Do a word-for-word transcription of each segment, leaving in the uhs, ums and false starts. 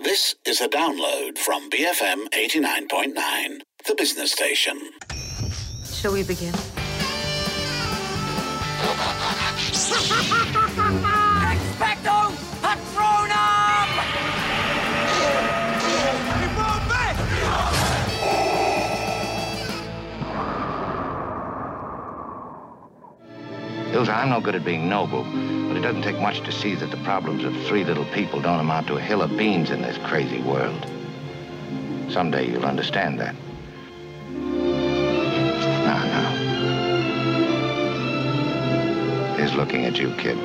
This is a download from B F M eighty-nine point nine, the business station. Shall we begin? Expecto Patronum! Ilsa, I'm no good at being noble, but it doesn't take much to see that the problems of three little people don't amount to a hill of beans in this crazy world. Someday you'll understand that. Now, now. Here's looking at you, kid.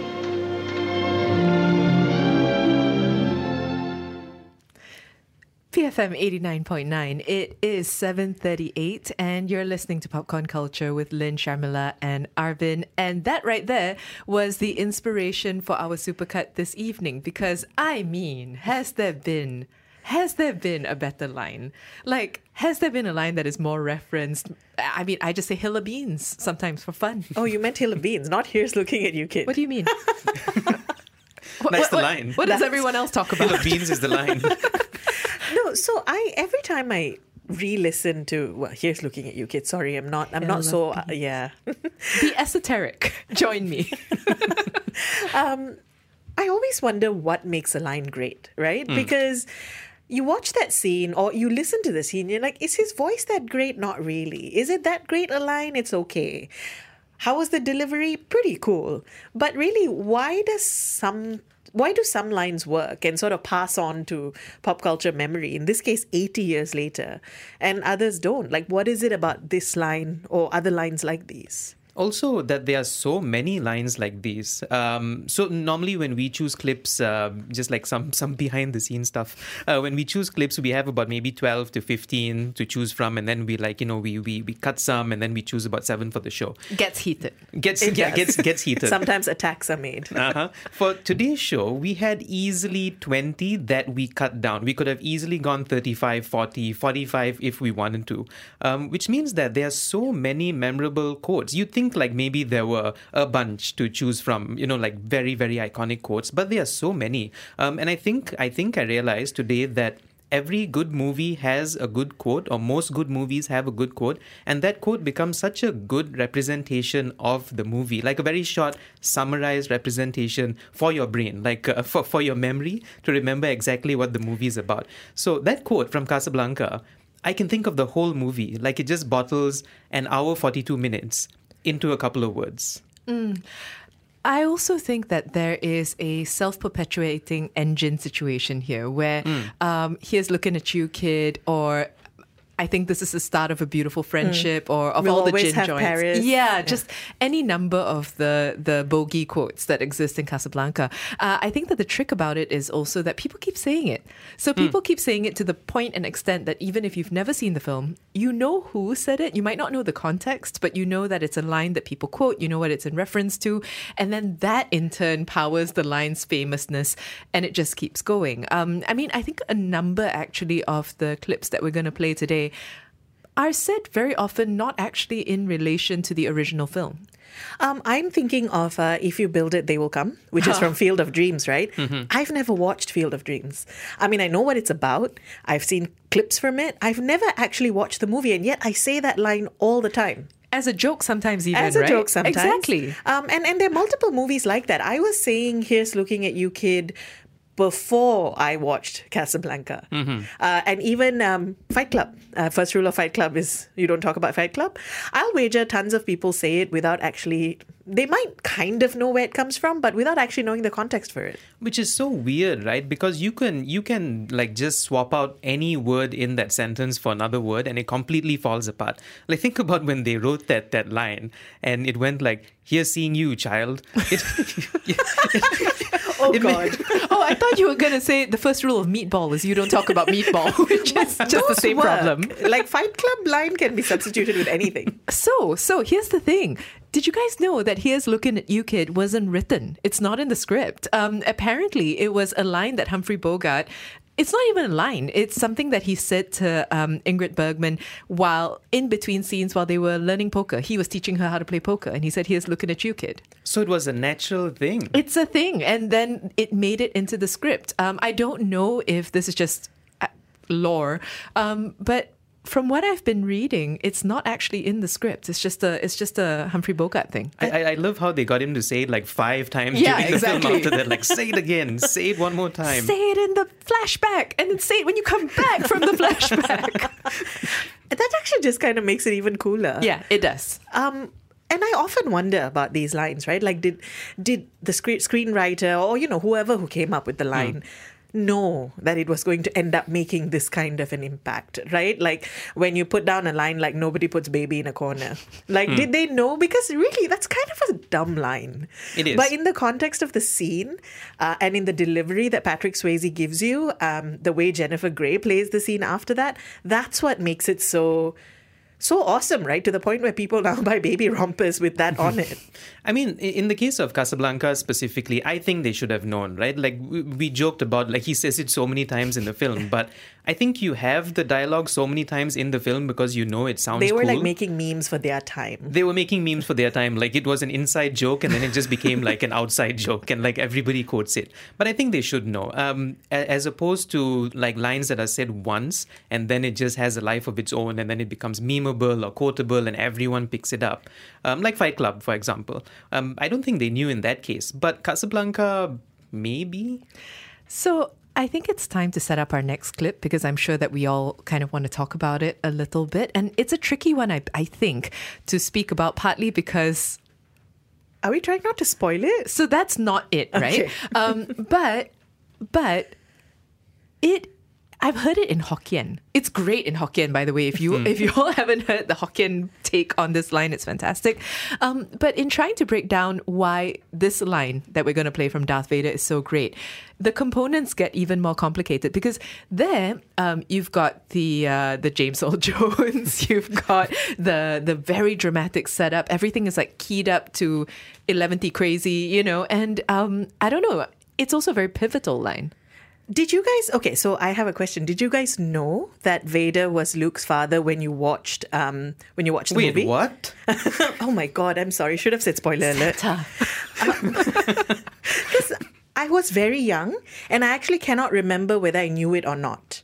B F M eighty-nine point nine. It is seven thirty-eight and you're listening to Popcorn Culture with Lynn, Sharmila and Arvin. And that right there was the inspiration for our supercut this evening because, I mean, has there been... Has there been a better line? Like, has there been a line that is more referenced? I mean, I just say hill of beans sometimes for fun. Oh, you meant hill of beans, not here's looking at you, kid. What do you mean? what, That's what, the what, line. What does everyone else talk about? Hill of beans is the line. No, so I every time I re-listen to well, here's looking at you, kid. Sorry, I'm not. I'm Hill not of so. Uh, yeah. Be esoteric. Join me. um, I always wonder what makes a line great, right? Mm. Because you watch that scene or you listen to the scene, you're like, is his voice that great? Not really. Is it that great a line? It's okay. How was the delivery? Pretty cool. But really, why does some why do some lines work and sort of pass on to pop culture memory, in this case, eighty years later, and others don't? Like, what is it about this line or other lines like these? Also, that there are so many lines like these. Um, so normally when we choose clips, uh, just like some some behind the scenes stuff, uh, when we choose clips, we have about maybe twelve to fifteen to choose from, and then we like you know we we, we cut some, and then we choose about seven for the show. Gets heated. Gets yeah, gets gets heated. Sometimes attacks are made. uh-huh. For today's show, we had easily twenty that we cut down. We could have easily gone thirty-five, forty, forty-five if we wanted to, um, which means that there are so many memorable quotes. You'd think like maybe there were a bunch to choose from, you know, like very, very iconic quotes, but there are so many. Um, and I think I think I realized today that every good movie has a good quote, or most good movies have a good quote, and that quote becomes such a good representation of the movie, like a very short, summarized representation for your brain, like uh, for, for your memory to remember exactly what the movie is about. So that quote from Casablanca, I can think of the whole movie, like it just bottles an hour, forty-two minutes into a couple of words. Mm. I also think that there is a self-perpetuating engine situation here where mm. um, here's looking at you, kid, or I think this is the start of a beautiful friendship, mm. or of we'll all the always gin have joints. Paris. Yeah, yeah, just any number of the the bogey quotes that exist in Casablanca. Uh, I think that the trick about it is also that people keep saying it. So people mm. keep saying it to the point and extent that even if you've never seen the film, you know who said it. You might not know the context, but you know that it's a line that people quote. You know what it's in reference to. And then that in turn powers the line's famousness, and it just keeps going. Um, I mean, I think a number actually of the clips that we're going to play today are said very often not actually in relation to the original film. Um, I'm thinking of uh, If You Build It, They Will Come, which is from Field of Dreams, right? Mm-hmm. I've never watched Field of Dreams. I mean, I know what it's about. I've seen clips from it. I've never actually watched the movie, and yet I say that line all the time. As a joke sometimes even, As a right? joke sometimes. Exactly. Um, and, and there are multiple movies like that. I was saying, here's looking at you, kid, before I watched Casablanca. Mm-hmm. Uh, and even um, Fight Club. Uh, first rule of Fight Club is you don't talk about Fight Club. I'll wager tons of people say it without actually... They might kind of know where it comes from, but without actually knowing the context for it. Which is so weird, right? Because you can, you can like just swap out any word in that sentence for another word and it completely falls apart. Like think about when they wrote that that line and it went like, here's seeing you, child. It, oh, it God. Made, oh, I thought you were going to say the first rule of Meatball is you don't talk about meatball, which is just Those the same work. problem. Like Fight Club line can be substituted with anything. So, so here's the thing. Did you guys know that Here's Looking at You, Kid wasn't written? It's not in the script. Um, apparently, it was a line that Humphrey Bogart it's not even a line. It's something that he said to um, Ingrid Bergman while in between scenes while they were learning poker. He was teaching her how to play poker, and he said, "Here's looking at you, kid." So it was a natural thing. It's a thing, and then it made it into the script. Um, I don't know if this is just uh, lore, um, but from what I've been reading, it's not actually in the script. It's just a it's just a Humphrey Bogart thing. I, I I love how they got him to say it like five times Yeah, during the exactly. film after that. Like, say it again, say it one more time. Say it in the flashback, and then say it when you come back from the flashback. That actually just kind of makes it even cooler. Yeah, it does. Um, and I often wonder about these lines, right? Like, did did the screen screenwriter or, you know, whoever who came up with the line know that it was going to end up making this kind of an impact, right? Like, when you put down a line like, "Nobody puts baby in a corner." Like, did they know? Because really, that's kind of a dumb line. It is. But in the context of the scene uh, and in the delivery that Patrick Swayze gives you, um, the way Jennifer Grey plays the scene after that, that's what makes it so... so awesome, right? To the point where people now buy baby rompers with that on it. I mean, i- in the case of Casablanca specifically, I think they should have known, right? Like, we, we joked about, like, he says it so many times in the film, but I think you have the dialogue so many times in the film because you know it sounds They were cool. like making memes for their time. They were making memes for their time. Like, it was an inside joke and then it just became like an outside joke and like everybody quotes it. But I think they should know. Um, a- as opposed to like lines that are said once and then it just has a life of its own and then it becomes memeable or quotable and everyone picks it up. Um, like Fight Club, for example. Um, I don't think they knew in that case. But Casablanca, maybe? So I think it's time to set up our next clip because I'm sure that we all kind of want to talk about it a little bit. And it's a tricky one, I, I think, to speak about, partly because... Are we trying not to spoil it? So that's not it, right? Okay. um, but, but it... I've heard it in Hokkien. It's great in Hokkien, by the way. If you if you all haven't heard the Hokkien take on this line, it's fantastic. Um, but in trying to break down why this line that we're going to play from Darth Vader is so great, the components get even more complicated because there um, you've got the uh, the James Earl Jones, you've got the the very dramatic setup. Everything is like keyed up to eleventy crazy, you know. And um, I don't know. It's also a very pivotal line. Did you guys... Okay, so I have a question. Did you guys know that Vader was Luke's father when you watched um, when you watched the Wait, movie? what? Oh my God, I'm sorry. Should have said spoiler alert. Because I was very young and I actually cannot remember whether I knew it or not.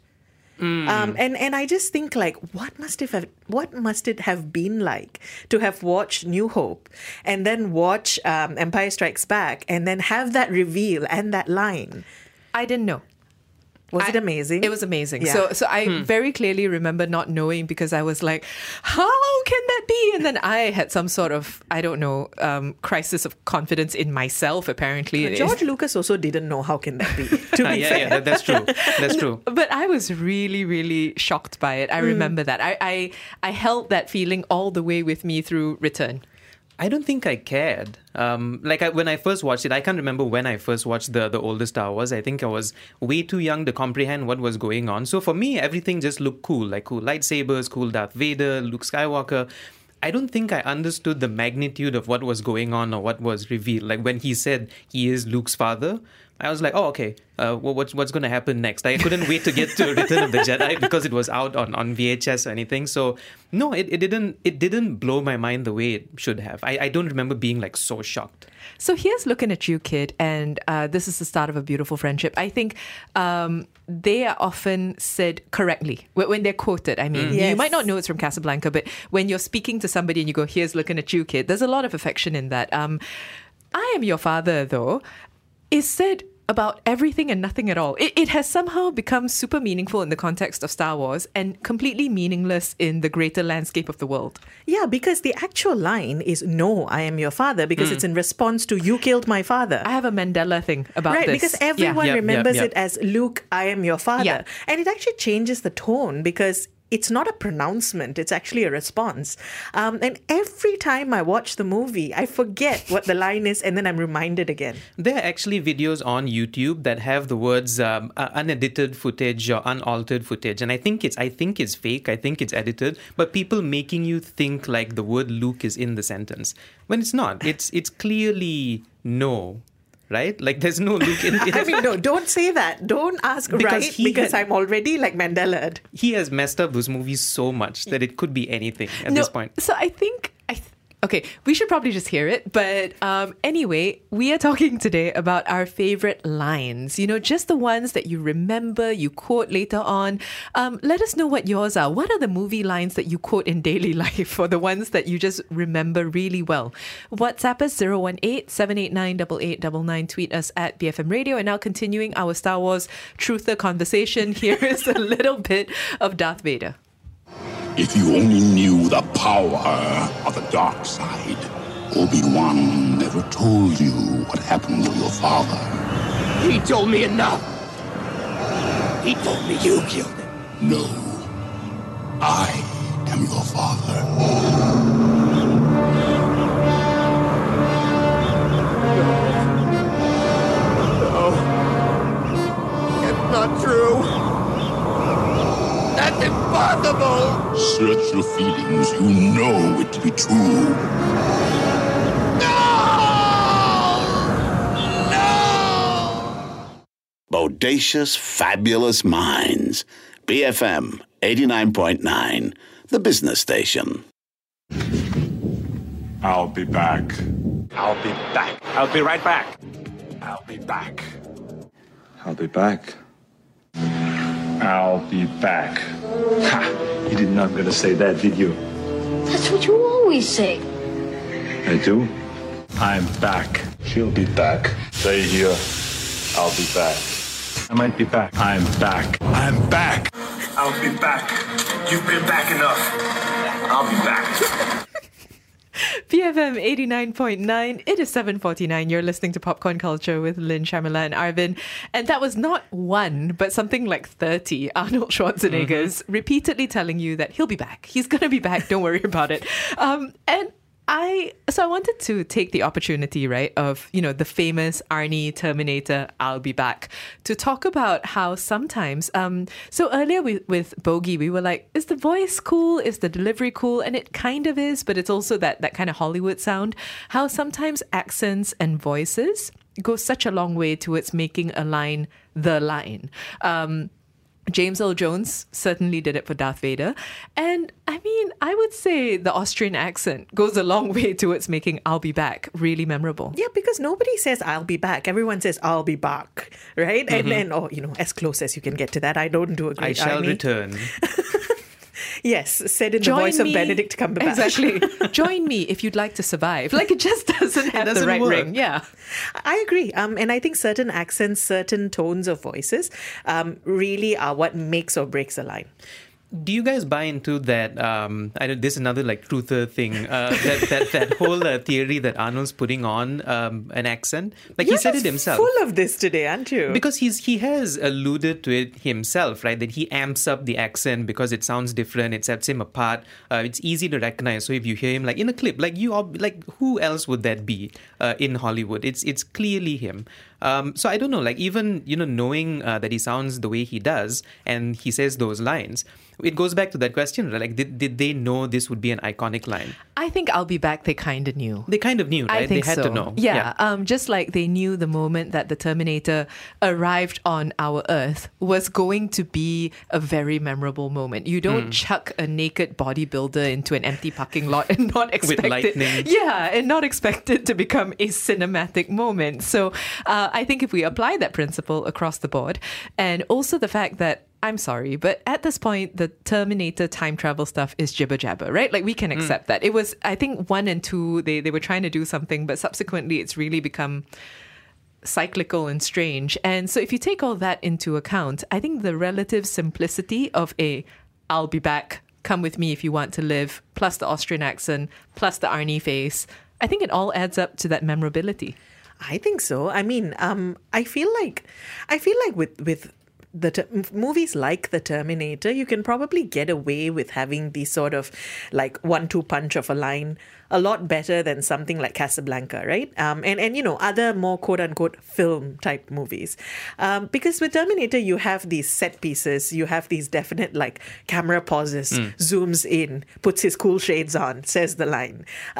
Um, and, and I just think like, what must it have, what must it have been like to have watched New Hope and then watch um, Empire Strikes Back and then have that reveal and that line? I didn't know. Was I- it amazing? It was amazing. Yeah. So, so I very clearly remember not knowing because I was like, "How can that be?" And then I had some sort of, I don't know, um, crisis of confidence in myself. Apparently, it is. George Lucas also didn't know how can that be. To Ah, be yeah, fair. yeah, that, that's true. That's true. But I was really, really shocked by it. I remember that. I, I, I held that feeling all the way with me through Return. I don't think I cared. Um, like I, when I first watched it, I can't remember when I first watched the the older Star Wars. I think I was way too young to comprehend what was going on. So for me, everything just looked cool, like cool lightsabers, cool Darth Vader, Luke Skywalker. I don't think I understood the magnitude of what was going on or what was revealed. Like when he said he is Luke's father, I was like, oh, okay, uh, well, what's what's going to happen next? I couldn't wait to get to Return of the Jedi because it was out on, on V H S or anything. So no, it, it didn't it didn't blow my mind the way it should have. I, I don't remember being like so shocked. So here's Looking at You, Kid, and uh, this is the start of a beautiful friendship. I think um, they are often said correctly when when they're quoted. I mean, you Yes. might not know it's from Casablanca, but when you're speaking to somebody and you go, "Here's Looking at You, Kid," there's a lot of affection in that. Um, I Am Your Father, though, is said about everything and nothing at all. It, it has somehow become super meaningful in the context of Star Wars and completely meaningless in the greater landscape of the world. Yeah, because the actual line is, "No, I am your father," because it's in response to "You killed my father." I have a Mandela thing about Right, this. because everyone Yeah, yeah, remembers yeah. it as "Luke, I am your father." Yeah. And it actually changes the tone because it's not a pronouncement, it's actually a response. Um, and every time I watch the movie, I forget what the line is and then I'm reminded again. There are actually videos on YouTube that have the words um, uh, unedited footage or unaltered footage, and I think it's I think it's fake. I think it's edited, but people making you think like the word Luke is in the sentence when it's not. It's it's clearly no. right? Like there's no Luke in it. I mean, no, don't say that. Don't ask Because right he because had- I'm already like Mandela. He has messed up those movies so much that it could be anything at this point. So I think I th- okay, we should probably just hear it. But um, anyway, we are talking today about our favorite lines. You know, just the ones that you remember, you quote later on. Um, let us know what yours are. What are the movie lines that you quote in daily life, or the ones that you just remember really well? WhatsApp us zero one eight, seven eight nine, eight eight nine nine. Tweet us at B F M Radio. And now continuing our Star Wars truther conversation, here is a little bit of Darth Vader. If you only knew the power of the dark side, Obi-Wan never told you what happened to your father. He told me enough. He told me you killed him. No, I am your father. No. It's not true. That's impossible. Search your feelings. You know it to be true. Bodacious, fabulous minds. B F M eighty-nine point nine, the business station. I'll be back. I'll be back. I'll be right back. I'll be back. I'll be back. I'll be back. Ha! You did not gonna say that, did you? That's what you always say. I do. I'm back. She'll be back. Stay here. I'll be back. I might be back. I'm back. I'm back. I'll be back. You've been back enough. I'll be back. B F M eighty-nine point nine. It is seven forty-nine. You're listening to Popcorn Culture with Lynn, Shamila and Arvin. And that was not one, but something like thirty Arnold Schwarzeneggers mm-hmm. repeatedly telling you that he'll be back. He's going to be back. Don't worry about it. Um, and I, so I wanted to take the opportunity, right, of, you know, the famous Arnie Terminator, I'll be back, to talk about how sometimes, um, so earlier with, with Bogey, we were like, is the voice cool? Is the delivery cool? And it kind of is, but it's also that, that kind of Hollywood sound. How sometimes accents and voices go such a long way towards making a line the line. Um, James Earl Jones certainly did it for Darth Vader. And I mean, I would say the Austrian accent goes a long way towards making I'll be back really memorable. Yeah, because nobody says I'll be back. Everyone says I'll be back, right? Mm-hmm. And then, or, you know, as close as you can get to that. I don't do a great I shall Arnie. return. Yes, said in Join the voice me. of Benedict Cumberbatch. Exactly. Join me if you'd like to survive. Like, it just doesn't have doesn't the right work. ring. Yeah. I agree. Um, and I think certain accents, certain tones of voices um, really are what makes or breaks a line. Do you guys buy into that? Um, I know this is another like truther thing. Uh, that, that that whole uh, theory that Arnold's putting on um, an accent, like You're he said just it himself. Full of this today, aren't you? Because he's he has alluded to it himself, right? That he amps up the accent because it sounds different. It sets him apart. Uh, it's easy to recognize. So if you hear him like in a clip, like you, like who else would that be uh, in Hollywood? It's it's clearly him. Um, so I don't know. Like even you know knowing uh, that he sounds the way he does and he says those lines, it goes back to that question. Right? Like did did they know this would be an iconic line? I think I'll be back. They kind of knew. They kind of knew, right? I think they had so. to know. Yeah, yeah. Um, just like they knew the moment that the Terminator arrived on our Earth was going to be a very memorable moment. You don't mm. chuck a naked bodybuilder into an empty parking lot and not expect With lightning. it. Yeah, and not expect it to become a cinematic moment. So uh, I think if we apply that principle across the board, and also the fact that I'm sorry, but at this point, the Terminator time travel stuff is jibber jabber, right? Like we can accept mm. that. It was, I think, one and two, they, they were trying to do something, but subsequently it's really become cyclical and strange. And so if you take all that into account, I think the relative simplicity of a I'll be back, come with me if you want to live, plus the Austrian accent, plus the Arnie face, I think it all adds up to that memorability. I think so. I mean, um, I feel like, I feel like with with the ter- movies like The Terminator, you can probably get away with having these sort of like one-two punch of a line a lot better than something like Casablanca, right? Um, and, and, you know, other more quote-unquote film-type movies. Um, because with Terminator, you have these set pieces, you have these definite, like, camera pauses, mm. zooms in, puts his cool shades on, says the line. Um,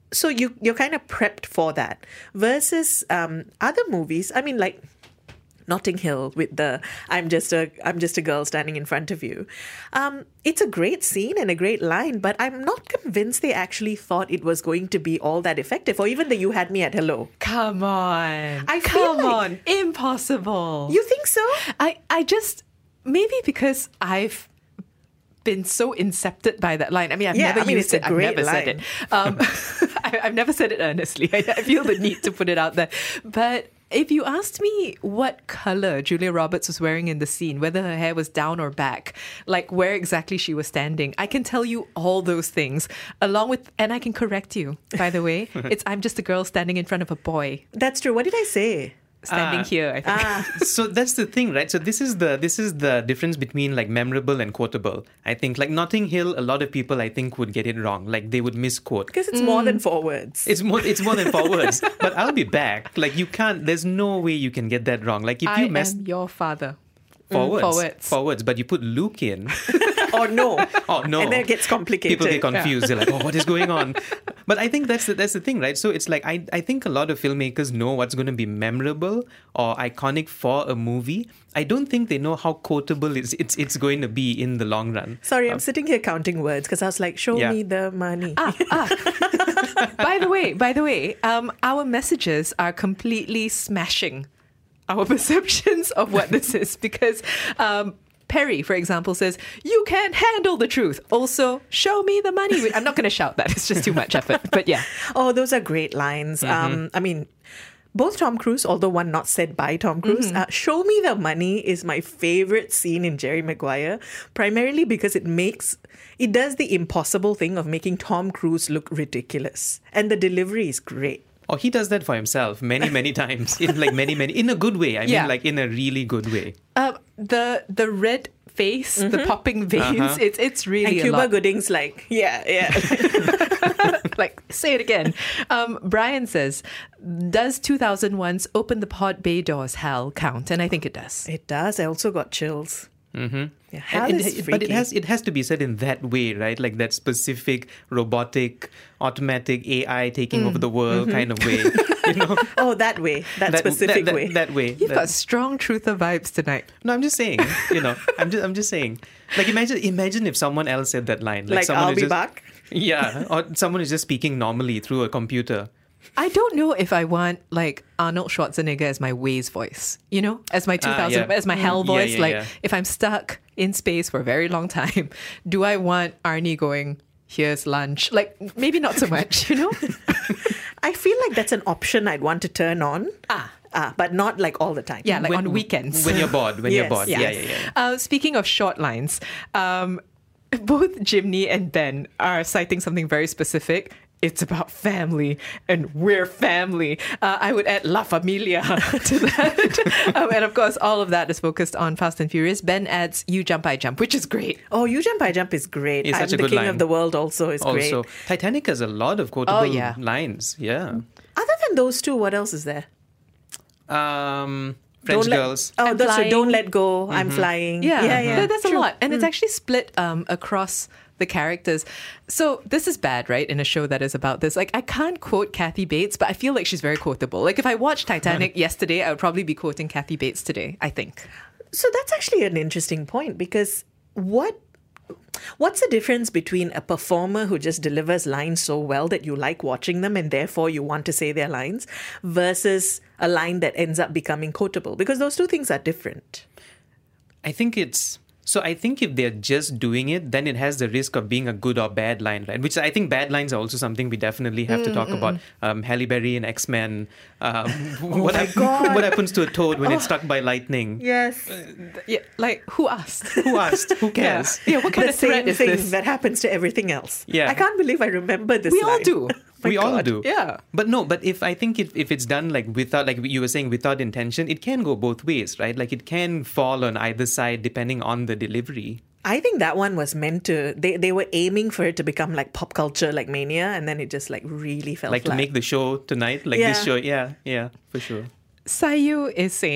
so you you're kind of prepped for that versus um, other movies. I mean, like Notting Hill with the I'm just a I'm just a girl standing in front of you. Um, it's a great scene and a great line, but I'm not convinced they actually thought it was going to be all that effective, or even the You Had Me at Hello. Come on. I feel Come like- on. Impossible. You think so? I, I just, maybe because I've been so incepted by that line. I mean, I've Yeah, never I mean, used it's a it. I've great never said line. it. Um, I, I've never said it earnestly. I, I feel the need to put it out there. But if you asked me what color Julia Roberts was wearing in the scene, whether her hair was down or back, like where exactly she was standing, I can tell you all those things along with, and I can correct you, by the way. It's I'm just a girl standing in front of a boy. That's true. What did I say? Standing Ah. here, I think. So that's the thing, right? So this is the this is the difference between like memorable and quotable. I think like Notting Hill, a lot of people I think would get it wrong. Like they would misquote. Because it's more than four words. It's more it's more than four words. But I'll be back. Like you can't. There's no way you can get that wrong. Like if I you mess am your father. four words, four words. four words, but you put Luke in. or no. Oh no! And then it gets complicated. People get confused. They're like, "Oh, what is going on?" But I think that's the, that's the thing, right? So it's like I I think a lot of filmmakers know what's going to be memorable or iconic for a movie. I don't think they know how quotable it's it's, it's going to be in the long run. Sorry, I'm sitting here counting words because I was like, show Yeah. me the money. Ah, ah. By the way, by the way, um, our messages are completely smashing our perceptions of what this is because um, Perry, for example, says, you can't handle the truth. Also, show me the money. I'm not going to shout that. It's just too much effort. But yeah. Oh, those are great lines. Um, I mean, both Tom Cruise, although one not said by Tom Cruise, uh, Show Me the Money is my favorite scene in Jerry Maguire, primarily because it makes, it does the impossible thing of making Tom Cruise look ridiculous. And the delivery is great. Oh, he does that for himself many, many times. In like many, many, in a good way. I Yeah. mean, like in a really good way. Um, the the red face, the popping veins, Uh-huh. it's it's really And a Cuba lot. Gooding's like, yeah, yeah. Like, say it again. Um, Brian says, does two thousand one's Open the Pod Bay Doors Hell count? And I think it does. It does. I also got chills. Mm-hmm. Yeah, hell And is it- but it freaky. has it has to be said in that way, right? Like that specific robotic, automatic A I taking over the world kind of way. You know, Oh, that way. That, that specific that, way. That, that way. You've That- got strong truther vibes tonight. no, I'm just saying. You know, I'm just I'm just saying. Like imagine imagine if someone else said that line. Like, Like, someone I'll is be just, back. Yeah, or someone is just speaking normally through a computer. I don't know if I want like Arnold Schwarzenegger as my Waze voice, you know, as my two thousand, yeah. as my hell Yeah, voice. yeah, like yeah. if I'm stuck in space for a very long time, do I want Arnie going, here's lunch? Like maybe not so much, you know? I feel like that's an option I'd want to turn on. Ah. Ah, but not like all the time. Yeah, like When- on weekends. When you're bored, when you're Yes, bored. yes. Yeah, yeah, yeah. Uh, speaking of short lines, um, both Jimny and Ben are citing something very specific. It's about family, and we're family. Uh, I would add La Familia to that. um, and of course, all of that is focused on Fast and Furious. Ben adds You Jump, I Jump, which is great. Oh, You Jump, I Jump is great. It's I'm such a the good King line. of the World also is great. Also, Titanic has a lot of quotable Oh, yeah. lines. Yeah. Other than those two, what else is there? Um, French Don't let- girls. Oh, I'm that's true. flying. Don't let go. I'm flying. Yeah, yeah, yeah. There- There's a True. lot. And it's actually split um, across the characters. So this is bad, right? In a show that is about this. Like, I can't quote Kathy Bates, but I feel like she's very quotable. Like, if I watched Titanic yesterday, I would probably be quoting Kathy Bates today, I think. So that's actually an interesting point because what what's the difference between a performer who just delivers lines so well that you like watching them and therefore you want to say their lines versus a line that ends up becoming quotable? Because those two things are different. I think it's so. I think if they're just doing it, then it has the risk of being a good or bad line, right? Which I think bad lines are also something we definitely have to talk about. Um, Halle Berry in X Men. Um, what, hap- God. what happens to a toad when it's struck by lightning? Yes. Yeah, like, who asked? Who asked? Who cares? Yeah, what kind The of threat same is thing this? that happens to everything else. Yeah. I can't believe I remember this We all line. do. My we all God. do. Yeah. But no, but if I think if, if it's done like without, like you were saying, without intention, it can go both ways, right? Like it can fall on either side depending on the delivery. I think that one was meant to, they, they were aiming for it to become like pop culture, like Mania, and then it just like really fell Like flat. to make the show tonight, like Yeah. this show. Yeah, yeah, for sure. Sayu is saying,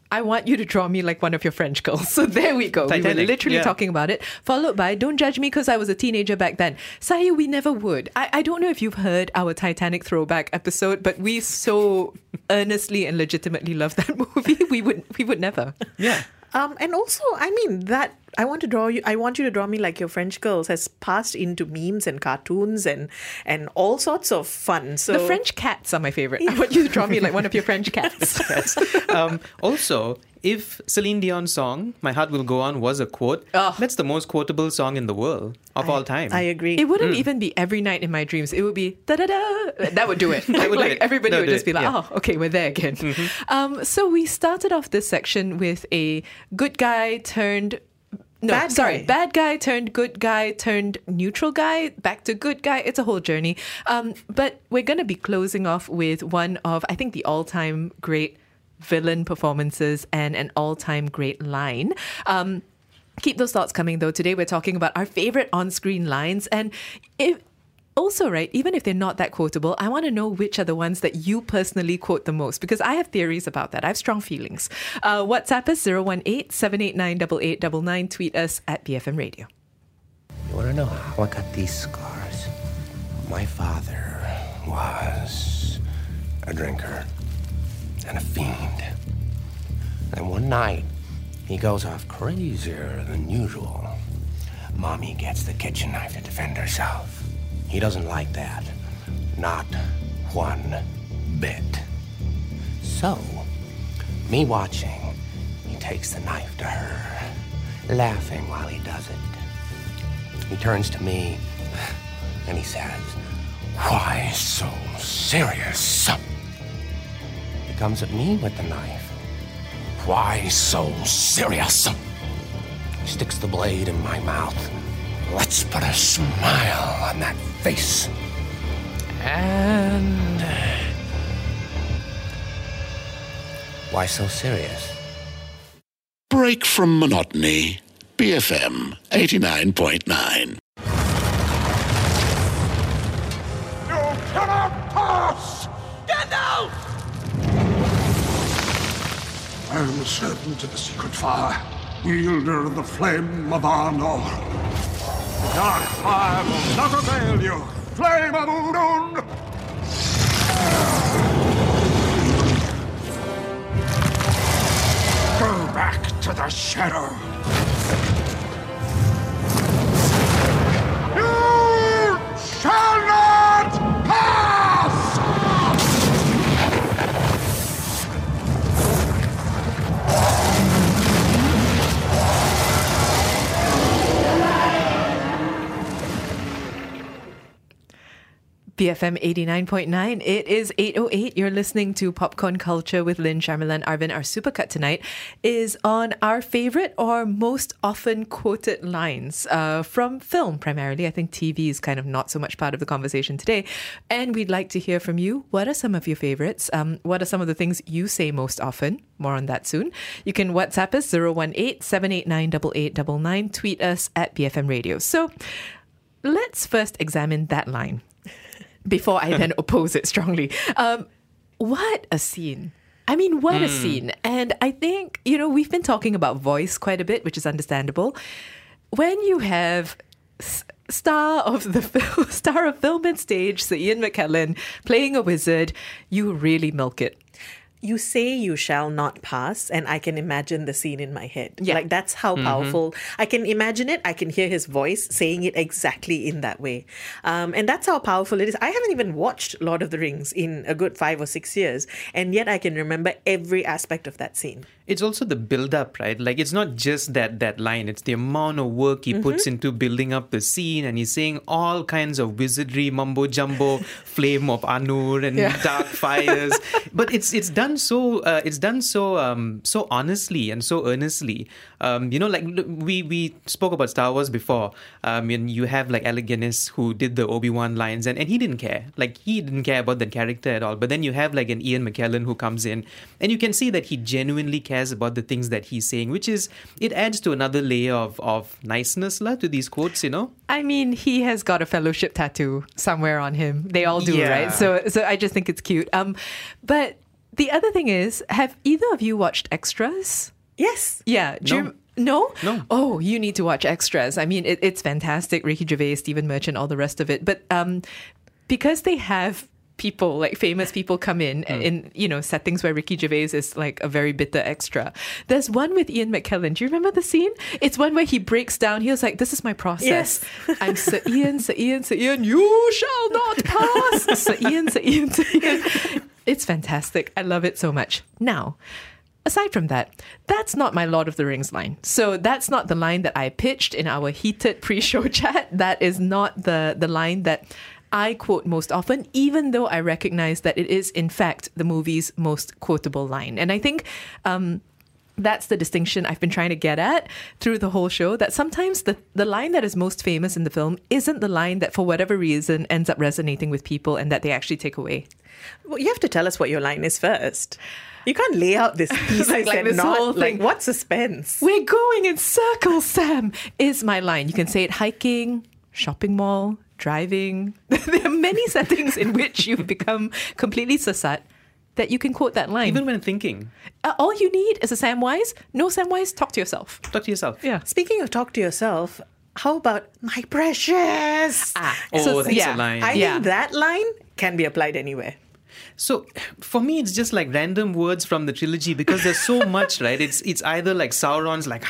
I want you to draw me like one of your French girls. So there we go. Titanic, we were literally yeah. talking about it. Followed by, don't judge me because I was a teenager back then. Sayu, we never would. I, I don't know if you've heard our Titanic throwback episode, but we so earnestly and legitimately love that movie. We would we would never. Yeah. Um, and also, I mean, that I want to draw you, I want you to draw me like your French girls has passed into memes and cartoons and, and all sorts of fun. So The French cats are my favorite. I want you to draw me like one of your French cats. Yes. Um, also, if Celine Dion's song, My Heart Will Go On, was a quote, Oh. that's the most quotable song in the world of I, all time. I agree. It wouldn't even be every night in my dreams. It would be da da da. That would do it. That would do like it. everybody That would would do just be it, like, yeah. oh, okay, we're there again. Mm-hmm. Um, so we started off this section with a good guy turned. No, Bad sorry, guy. bad guy turned good guy turned neutral guy back to good guy. It's a whole journey. Um, but we're going to be closing off with one of, I think, the all-time great villain performances and an all-time great line. Um, keep those thoughts coming, though. Today we're talking about our favorite on-screen lines. And if, also, right, even if they're not that quotable, I want to know which are the ones that you personally quote the most, because I have theories about that. I have strong feelings. Uh, WhatsApp us zero one eight, seven eight nine, eight eight nine nine. Tweet us at B F M Radio. You want to know how I got these scars? My father was a drinker and a fiend. And one night, he goes off crazier than usual. Mommy gets the kitchen knife to defend herself. He doesn't like that. Not one bit. So, me watching, he takes the knife to her, laughing while he does it. He turns to me and he says, "Why so serious?" He comes at me with the knife. "Why so serious?" He sticks the blade in my mouth. Let's put a smile on that face. And... why so serious? Break from monotony. B F M eighty-nine point nine. You cannot pass! Get out! I am the servant of the secret fire, wielder of the flame of Arnor. The dark fire will not avail you, flame of Udun! Go back to the shadow. You shall not pass! B F M eighty-nine point nine. It is eight oh eight. You're listening to Popcorn Culture with Lynn, Sharmilan, Arvin. Our supercut tonight is on our favorite or most often quoted lines uh, from film, primarily. I think T V is kind of not so much part of the conversation today. And we'd like to hear from you. What are some of your favorites? Um, what are some of the things you say most often? More on that soon. You can WhatsApp us zero one eight, seven eight nine, eight eight nine nine. Tweet us at B F M Radio. So let's first examine that line before I then oppose it strongly. Um, what a scene. I mean, what mm. a scene. And I think, you know, we've been talking about voice quite a bit, which is understandable. When you have s- star of the film, star of film and stage, Sir Ian McKellen, playing a wizard, you really milk it. You say you shall not pass, and I can imagine the scene in my head. Yeah. Like, that's how Mm-hmm. powerful. I can imagine it. I can hear his voice saying it exactly in that way. Um, and that's how powerful it is. I haven't even watched Lord of the Rings in a good five or six years, and yet I can remember every aspect of that scene. It's also the build-up, right? Like, it's not just that that line. It's the amount of work he mm-hmm. puts into building up the scene, and he's saying all kinds of wizardry, mumbo-jumbo, flame of Anur and Yeah. dark fires. But it's it's done so uh, it's done so um, so honestly and so earnestly. Um, you know, like we we spoke about Star Wars before. Um, and you have like Alec Guinness who did the Obi-Wan lines, and, and he didn't care. Like, he didn't care about the character at all. But then you have like an Ian McKellen who comes in, and you can see that he genuinely cares about the things that he's saying, which is, it adds to another layer of, of niceness la, to these quotes, you know? I mean, he has got a fellowship tattoo somewhere on him. They all do, Yeah. right? So so I just think it's cute. Um, but the other thing is, have either of you watched Extras? Yes. Yeah. Do No. you, no? No. Oh, you need to watch Extras. I mean, it, it's fantastic. Ricky Gervais, Stephen Merchant, all the rest of it. But um, because they have people, like famous people come in, mm. in, you know, settings where Ricky Gervais is like a very bitter extra. There's one with Ian McKellen. Do you remember the scene? It's one where he breaks down. He was like, this is my process. Yes. I'm Sir Ian, Sir Ian, Sir Ian. You shall not pass. Sir Ian, Sir Ian, Sir Ian. It's fantastic. I love it so much. Now, aside from that, that's not my Lord of the Rings line. So that's not the line that I pitched in our heated pre-show chat. That is not the, the line that I quote most often, even though I recognize that it is, in fact, the movie's most quotable line. And I think um, that's the distinction I've been trying to get at through the whole show, that sometimes the, the line that is most famous in the film isn't the line that, for whatever reason, ends up resonating with people and that they actually take away. Well, you have to tell us what your line is first. You can't lay out this thesis like, like and this not, whole thing. like, what suspense? We're going in circles, Sam, is my line. You can say it hiking, shopping mall, driving. There are many settings in which you've become completely sasat that you can quote that line. Even when thinking. Uh, all you need is a Samwise. No Samwise, talk to yourself. Talk to yourself. Yeah. Speaking of talk to yourself, how about my precious? Ah, Oh, so, that's yeah. a line. I Yeah. think that line can be applied anywhere. So for me, it's just like random words from the trilogy because there's so much, right? It's it's either like Sauron's like,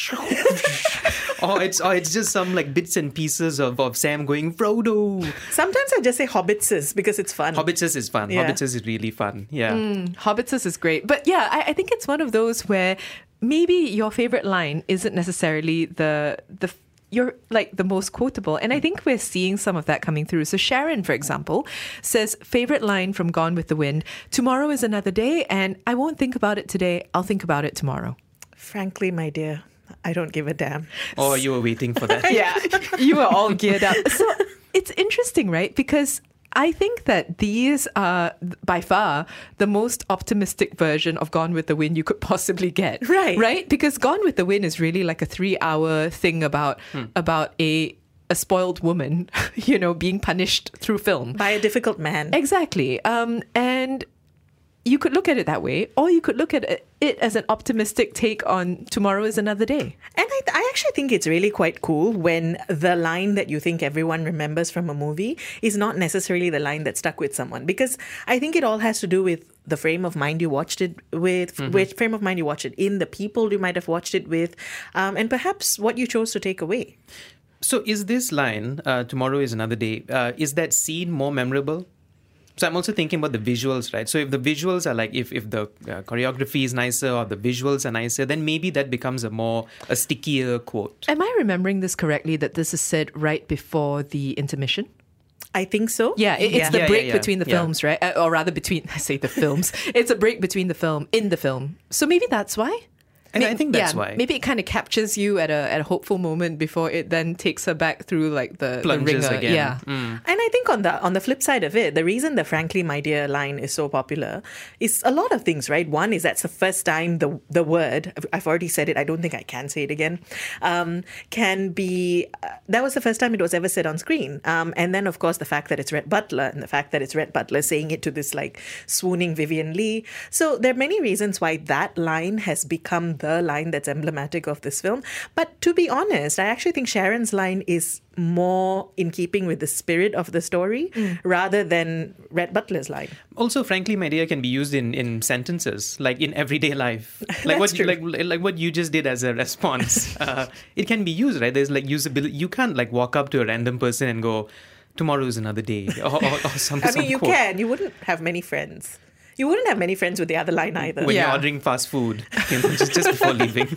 or it's or it's just some like bits and pieces of, of Sam going Frodo. Sometimes I just say hobbitses because it's fun. Hobbitses is fun. Yeah. Hobbitses is really fun. Yeah. Mm, Hobbitses is great. But yeah, I, I think it's one of those where maybe your favorite line isn't necessarily the the you're like the most quotable. And I think we're seeing some of that coming through. So Sharon, for example, says, favorite line from Gone with the Wind, tomorrow is another day and I won't think about it today. I'll think about it tomorrow. Frankly, my dear, I don't give a damn. Oh, you were waiting for that. Yeah, you were all geared up. So it's interesting, right? Because I think that these are by far the most optimistic version of Gone with the Wind you could possibly get. Right. Right? Because Gone with the Wind is really like a three-hour thing about hmm. about a a spoiled woman, you know, being punished through film. By a difficult man. Exactly. Um, and you could look at it that way, or you could look at it as an optimistic take on tomorrow is another day. And I, I actually think it's really quite cool when the line that you think everyone remembers from a movie is not necessarily the line that stuck with someone. Because I think it all has to do with the frame of mind you watched it with, mm-hmm. which frame of mind you watched it in, the people you might have watched it with, um, and perhaps what you chose to take away. So is this line, uh, tomorrow is another day, uh, is that scene more memorable? So I'm also thinking about the visuals, right? So if the visuals are like, if, if the uh, choreography is nicer or the visuals are nicer, then maybe that becomes a more, a stickier quote. Am I remembering this correctly, that this is said right before the intermission? I think so. Yeah, it, it's yeah. the Yeah, break yeah, yeah. between the Yeah. films, right? Uh, or rather between, I say the films. It's a break between the film, in the film. So maybe that's why? And I think that's yeah, why. Maybe it kind of captures you at a at a hopeful moment before it then takes her back through like the, Plunges the ringer. again. Yeah. Mm. And I think on the on the flip side of it, the reason the "Frankly, my dear" line is so popular is a lot of things, right? One is that's the first time the the word, I've already said it, I don't think I can say it again, um, can be, uh, that was the first time it was ever said on screen. Um, and then, of course, the fact that it's Rhett Butler and the fact that it's Rhett Butler saying it to this like swooning Vivian Leigh. So there are many reasons why that line has become the line that's emblematic of this film. But to be honest, I actually think Sharon's line is more in keeping with the spirit of the story mm. rather than Rhett Butler's line. Also, frankly, my dear can be used in, in sentences, like in everyday life. Like what true. like like what you just did as a response. uh, it can be used, right? There's like usability. You can't like walk up to a random person and go, tomorrow is another day, or, or, or some, I some mean, you quote. can. You wouldn't have many friends. You wouldn't have many friends with the other line either. When Yeah. you're ordering fast food, you know, just, just before leaving.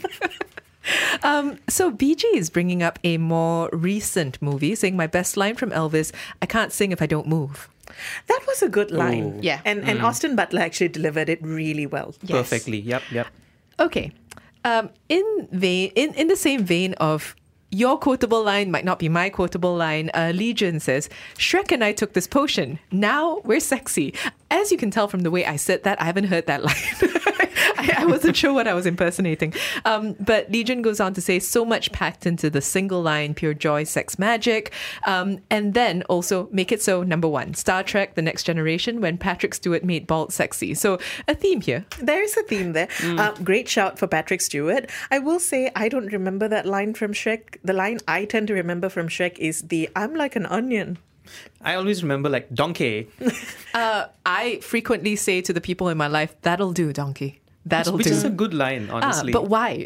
Um, so B G is bringing up a more recent movie, saying my best line from Elvis, I can't sing if I don't move. That was a good line. Ooh. Yeah. And, and Austin Butler actually delivered it really well. Yes. Perfectly. Yep, yep. Okay. Um, in vein, in, in the same vein of your quotable line might not be my quotable line, uh, Legion says, Shrek and I took this potion. Now we're sexy. As you can tell from the way I said that, I haven't heard that line. I, I wasn't sure what I was impersonating. Um, but Legion goes on to say, so much packed into the single line, pure joy, sex magic. Um, and then also make it so, number one, Star Trek, The Next Generation, when Patrick Stewart made bald sexy. So a theme here. There is a theme there. Mm. Uh, great shout for Patrick Stewart. I will say, I don't remember that line from Shrek. The line I tend to remember from Shrek is the, I'm like an onion. I always remember like donkey. uh, I frequently say to the people in my life, that'll do, donkey. That'll which, do. Which is a good line, honestly. Ah, but why?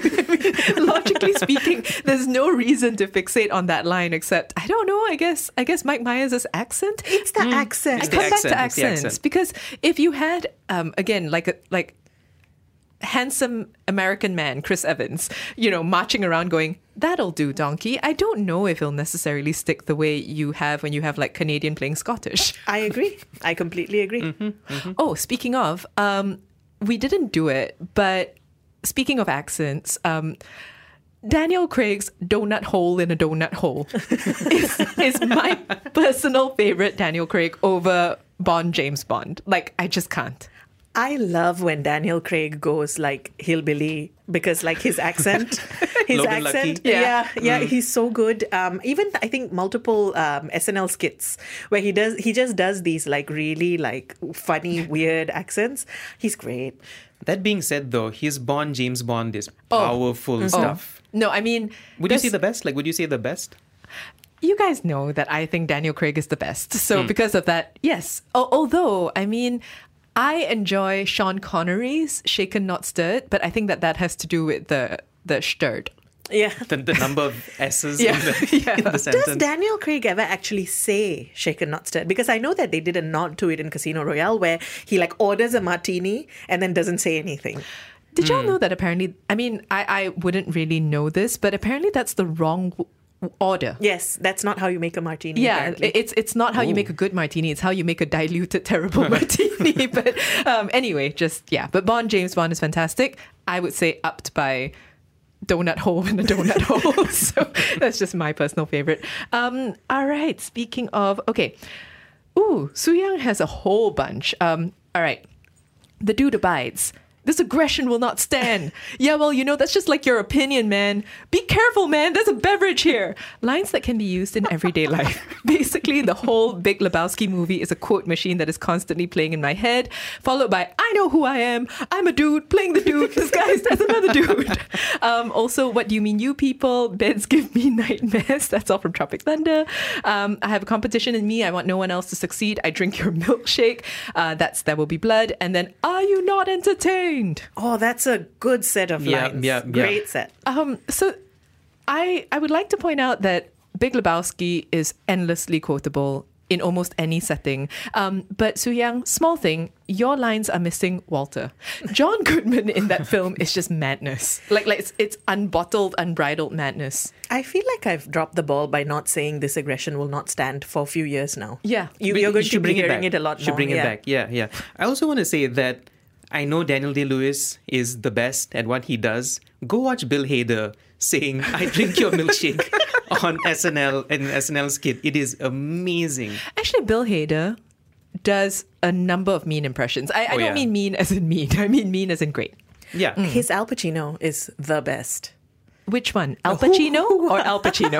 Logically speaking, there's no reason to fixate on that line except, I don't know, I guess I guess Mike Myers' accent. It's the mm. accent. I the come accent. back to accents accent. because if you had, um, again, like a, like handsome American man, Chris Evans, you know, marching around going, that'll do, donkey. I don't know if he'll necessarily stick the way you have when you have like Canadian playing Scottish. I agree. I completely agree. Mm-hmm, mm-hmm. Oh, speaking of, um, we didn't do it, but speaking of accents, um, Daniel Craig's donut hole in a donut hole is, is my personal favorite Daniel Craig over Bond James Bond. Like, I just can't. I love when Daniel Craig goes like hillbilly because like his accent, his Logan accent, Lucky. yeah, yeah, yeah Mm. he's so good. Um, even I think multiple um, S N L skits where he does, he just does these like really like funny, weird accents. He's great. That being said, though, his Bond, James Bond is Oh. powerful Mm-hmm. stuff. Oh. No, I mean, Would you say the best? Like, would you say the best? You guys know that I think Daniel Craig is the best. So Mm. because of that, yes. O- although, I mean, I enjoy Sean Connery's Shaken Not Stirred, but I think that that has to do with the the stirred. Yeah. The, the number of S's Yeah. in, the, Yeah. in the sentence. Does Daniel Craig ever actually say shaken not stirred? Because I know that they did a nod to it in Casino Royale where he like orders a martini and then doesn't say anything. Did y'all know that apparently, I mean, I, I wouldn't really know this, but apparently that's the wrong w- order. Yes, that's not how you make a martini. Yeah, apparently. it's it's not how you make a good martini. It's how you make a diluted, terrible martini. But um, anyway, just, yeah. But Bond, James Bond is fantastic. I would say upped by donut hole in a donut hole. So that's just my personal favorite. Um, all right, speaking of, okay. Ooh, Suyang has a whole bunch. Um, all right. The dude abides. This aggression will not stand. Yeah, well, you know, that's just like your opinion, man. Be careful, man. There's a beverage here. Lines that can be used in everyday life. Basically, the whole Big Lebowski movie is a quote machine that is constantly playing in my head, followed by, I know who I am. I'm a dude playing the dude disguised as another dude. Um, also, what do you mean, you people? Beds give me nightmares. That's all from Tropic Thunder. Um, I have a competition in me. I want no one else to succeed. I drink your milkshake. Uh, that's There Will Be Blood. And then, are you not entertained? Oh, that's a good set of Yeah, lines. yeah, yeah. Great set. Um, so I I would like to point out that Big Lebowski is endlessly quotable in almost any setting. Um, but Suyang, small thing, your lines are missing Walter. John Goodman in that film is just madness. Like like it's, it's unbottled, unbridled madness. I feel like I've dropped the ball by not saying this aggression will not stand for a few years now. Yeah. You, We- you're you going should to be bring it hearing back. it a lot Should more. bring it yeah. back. Yeah, yeah. I also want to say that I know Daniel Day-Lewis is the best at what he does. Go watch Bill Hader saying, I drink your milkshake on S N L and S N L skit. It is amazing. Actually, Bill Hader does a number of mean impressions. I, I Oh, don't yeah. mean mean as in mean. I mean mean as in great. Yeah. His Al Pacino is the best. Which one? Al Pacino or Al Pacino?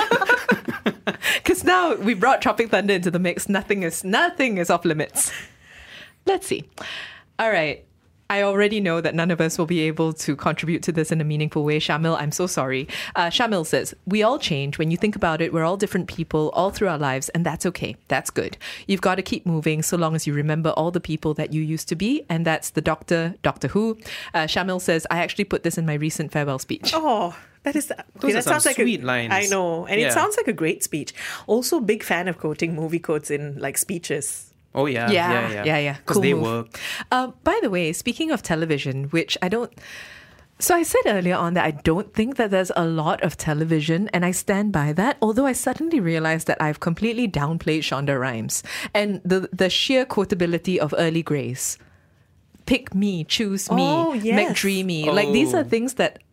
Because now we brought Tropic Thunder into the mix. Nothing is nothing is off limits. Let's see. All right. I already know that none of us will be able to contribute to this in a meaningful way. Shamil, I'm so sorry. Uh, Shamil says, we all change. When you think about it, we're all different people all through our lives, and that's okay. That's good. You've got to keep moving so long as you remember all the people that you used to be, and that's the Doctor, Doctor Who. Uh, Shamil says, I actually put this in my recent farewell speech. Oh, that is okay, Those are that some sounds like sweet a, lines. I know, and Yeah. it sounds like a great speech. Also, big fan of quoting movie quotes in like speeches. Oh, yeah. Yeah, Yeah, yeah. yeah, yeah. Because Cool they move. work. Uh, by the way, speaking of television, which I don't... So I said earlier on that I don't think that there's a lot of television, and I stand by that, although I suddenly realized that I've completely downplayed Shonda Rhimes and the, the sheer quotability of Early Grace. Pick me, choose me, Oh, yes. McDreamy. Like, these are Oh. things that... s-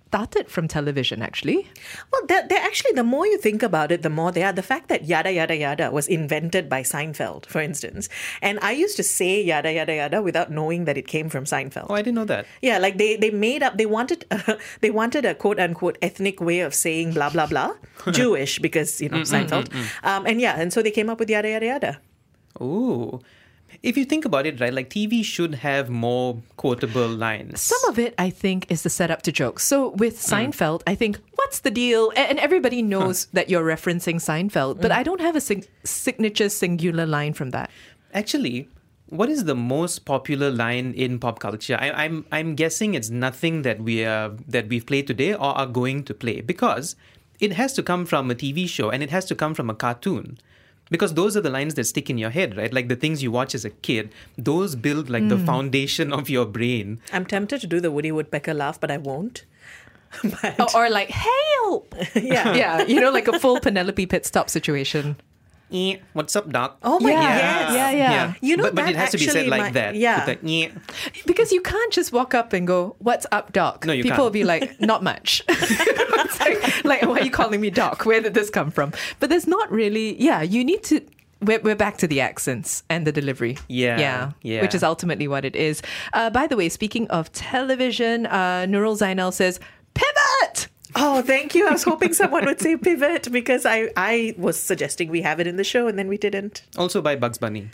started from television, actually. Well, they're, they're actually, the more you think about it, the more they are. The fact that yada, yada, yada was invented by Seinfeld, for instance. And I used to say yada, yada, yada without knowing that it came from Seinfeld. Oh, I didn't know that. Yeah, like they, they made up, they wanted, uh, they wanted a quote unquote ethnic way of saying blah, blah, blah. Jewish, because, you know, Mm, mm, Seinfeld. mm, mm. Um, and yeah, and so they came up with yada, yada, yada. Ooh. If you think about it, right, like T V should have more quotable lines. Some of it, I think, is the setup to jokes. So with Seinfeld, I think, what's the deal? A- And everybody knows Huh. that you're referencing Seinfeld, but I don't have a sig- signature singular line from that. Actually, what is the most popular line in pop culture? I, I'm I'm guessing it's nothing that we are that we've played today or are going to play, because it has to come from a T V show and it has to come from a cartoon. Because those are the lines that stick in your head, right? Like the things you watch as a kid, those build like the Mm. foundation of your brain. I'm tempted to do the Woody Woodpecker laugh, but I won't. Or, or like, help! Yeah. Yeah, you know, like a full Penelope pit stop situation. Eh, what's up, doc? Oh my Yeah, yes. yeah, yeah. You know, but, but that it has to be said actually like might- that. yeah. With the, eh. Because you can't just walk up and go, what's up, doc? No, you People can't. will be like, not much. It's like, like, why are you calling me doc? Where did this come from? But there's not really, yeah, you need to, we're, we're back to the accents and the delivery. Yeah, Yeah. yeah. Which is ultimately what it is. Uh, by the way, speaking of television, uh, Nurul Zainal says, pivot! Oh, thank you. I was hoping someone would say pivot because I, I was suggesting we have it in the show and then we didn't. Also by Bugs Bunny.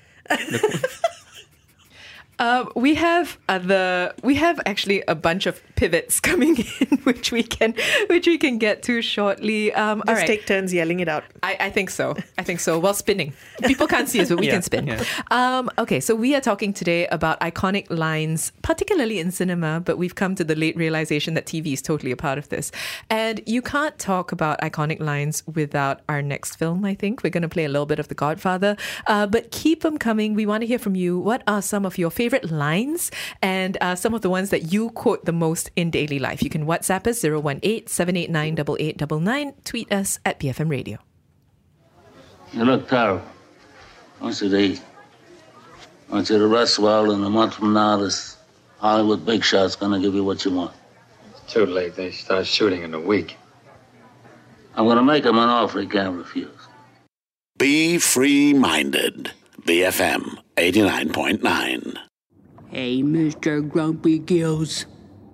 Um, we have uh, the we have actually a bunch of pivots coming in, which we can which we can get to shortly. Um, all Just right. take turns yelling it out. I, I think so. I think so. While spinning, people can't see us, but we Yeah, can spin. yeah. Um, okay, so we are talking today about iconic lines, particularly in cinema. But we've come to the late realization that T V is totally a part of this, and you can't talk about iconic lines without our next film. I think we're going to play a little bit of The Godfather, uh, but keep them coming. We want to hear from you. What are some of your favorite lines and uh, some of the ones that you quote the most in daily life? You can WhatsApp us zero one eight, seven eight nine, eight eight nine nine. Tweet us at B F M Radio. You look terrible. I want you to eat. I want you to rest well, and a month from now, this Hollywood big shot's gonna give you what you want. It's too late. They start shooting in a week. I'm gonna make him an offer he can't refuse. Be free-minded. B F M eighty-nine point nine. Hey, Mister Grumpy Gills.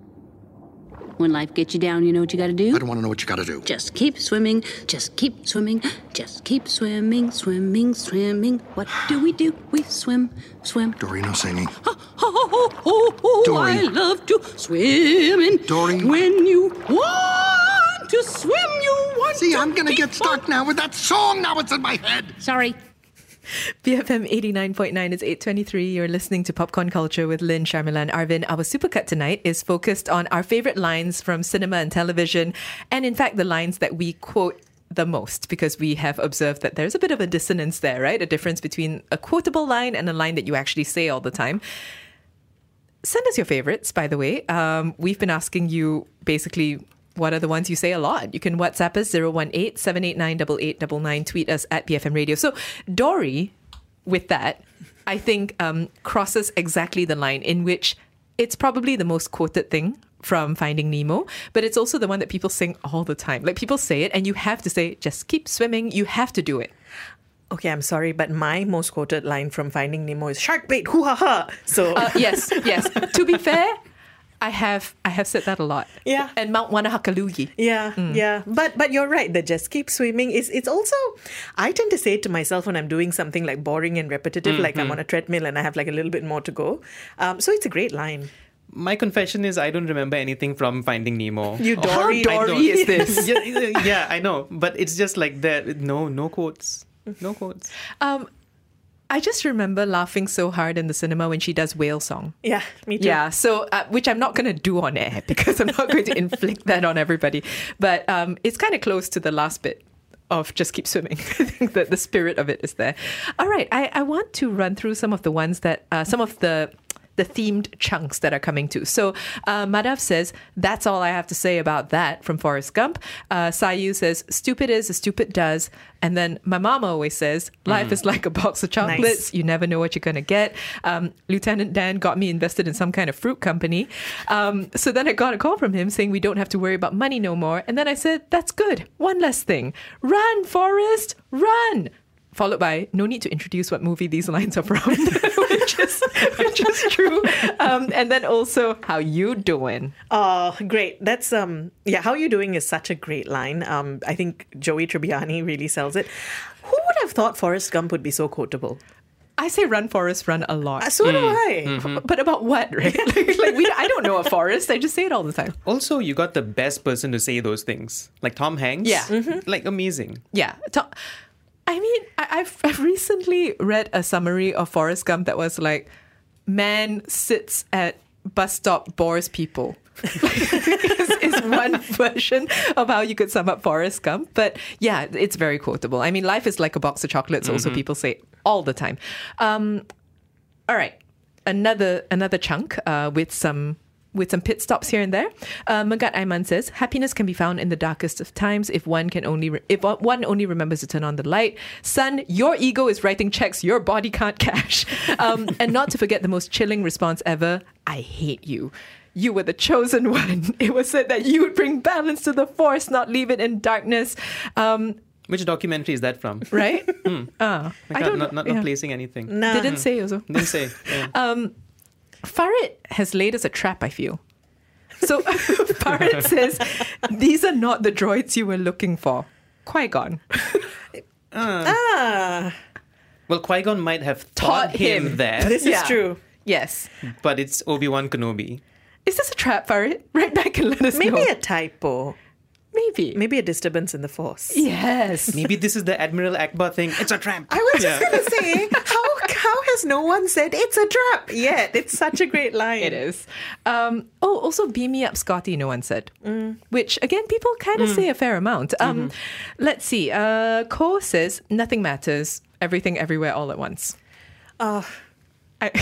When life gets you down, you know what you gotta do? I don't want to know what you got to do. Just keep swimming, just keep swimming, just keep swimming, swimming, swimming. What do we do? We swim, swim. Doreen, singing. Oh, oh, oh, oh, Dory. I love to swim in. Dory. When you want to swim, you want See, to I'm going to keep get stuck now with that song. Now it's in my head. Sorry. B F M eighty-nine point nine is eight twenty-three. You're listening to Popcorn Culture with Lynn, Sharmila and Arvin. Our supercut tonight is focused on our favorite lines from cinema and television, and in fact the lines that we quote the most, because we have observed that there's a bit of a dissonance there, right? A difference between a quotable line and a line that you actually say all the time. Send us your favorites, by the way. Um, we've been asking you basically what are the ones you say a lot. You can WhatsApp us zero one eight, seven eight nine, eight eight nine nine. Tweet us at B F M Radio. So Dory, with that, I think um, crosses exactly the line in which it's probably the most quoted thing from Finding Nemo, but it's also the one that people sing all the time. Like people say it and you have to say, just keep swimming. You have to do it. Okay, I'm sorry, but my most quoted line from Finding Nemo is shark bait, hoo ha ha. So Uh, yes, yes. To be fair, I have I have said that a lot. Yeah. And Mount Wanahakalugi. Yeah, yeah. But but you're right. The just keep swimming is it's also I tend to say it to myself when I'm doing something like boring and repetitive, like I'm Mhm. on a treadmill and I have like a little bit more to go. Um, so it's a great line. My confession is I don't remember anything from Finding Nemo. You Oh, Dory. I Dory don't- is this? yeah, yeah, yeah, I know. But it's just like that. No, no quotes. No quotes. Um, I just remember laughing so hard in the cinema when she does Whale Song. Yeah, me too. Yeah, so uh, which I'm not going to do on air because I'm not going to inflict that on everybody. But um, it's kind of close to the last bit of Just Keep Swimming. I think that the spirit of it is there. All right, I, I want to run through some of the ones that, uh, some of the the themed chunks that are coming too. So uh, Madhav says, that's all I have to say about that from Forrest Gump. Uh, Sayu says, stupid is as stupid does. And then my mama always says, life mm. is like a box of chocolates. Nice. You never know what you're going to get. Um, Lieutenant Dan got me invested in some kind of fruit company. Um, so then I got a call from him saying we don't have to worry about money no more. And then I said, that's good. One less thing. Run, Forrest, run. Followed by, no need to introduce what movie these lines are from, which is which is true. Um, and then also, how you doing? Oh, great. That's, um, yeah, how you doing is such a great line. Um, I think Joey Tribbiani really sells it. Who would have thought Forrest Gump would be so quotable? I say run, Forrest, run a lot. Uh, so mm. do I. Mm-hmm. But about what, right? like, like we, I don't know a Forrest. I just say it all the time. Also, you got the best person to say those things. Like Tom Hanks. Yeah. Mm-hmm. Like, amazing. Yeah. Tom... I mean, I, I've, I've recently read a summary of Forrest Gump that was like, man sits at bus stop, bores people. is, is one version of how you could sum up Forrest Gump. But yeah, it's very quotable. I mean, life is like a box of chocolates, mm-hmm. also people say all the time. Um, all right. Another another chunk uh, with some... with some pit stops here and there. Uh, Magat Aiman says, happiness can be found in the darkest of times if one can only re- if one only remembers to turn on the light. Son, your ego is writing checks your body can't cash. Um, and not to forget the most chilling response ever, I hate you. You were the chosen one. It was said that you would bring balance to the force, not leave it in darkness. Um, Which documentary is that from? Right? mm. uh, I I don't not, not, yeah. not placing anything. Nah. Didn't say also. Didn't say. Yeah. Um, Farid has laid us a trap, I feel. So Farid says, these are not the droids you were looking for. Qui-Gon. Uh, ah. Well, Qui-Gon might have taught, Taught him, him. that. This Yeah. is true. Yes. But it's Obi-Wan Kenobi. Is this a trap, Farid? Write back and let us Maybe know. a typo. Maybe. Maybe a disturbance in the force. Yes. Maybe this is the Admiral Akbar thing. It's a trap. I was just Yeah. going to say, how how has no one said it's a trap yet? It's such a great line. It is. Um, oh, also, beam me up, Scotty, no one said. Mm. Which, again, people kind of Mm. say a fair amount. Um, Mm-hmm. Let's see. Uh, Ko says, nothing matters. Everything, everywhere, all at once. Oh. I,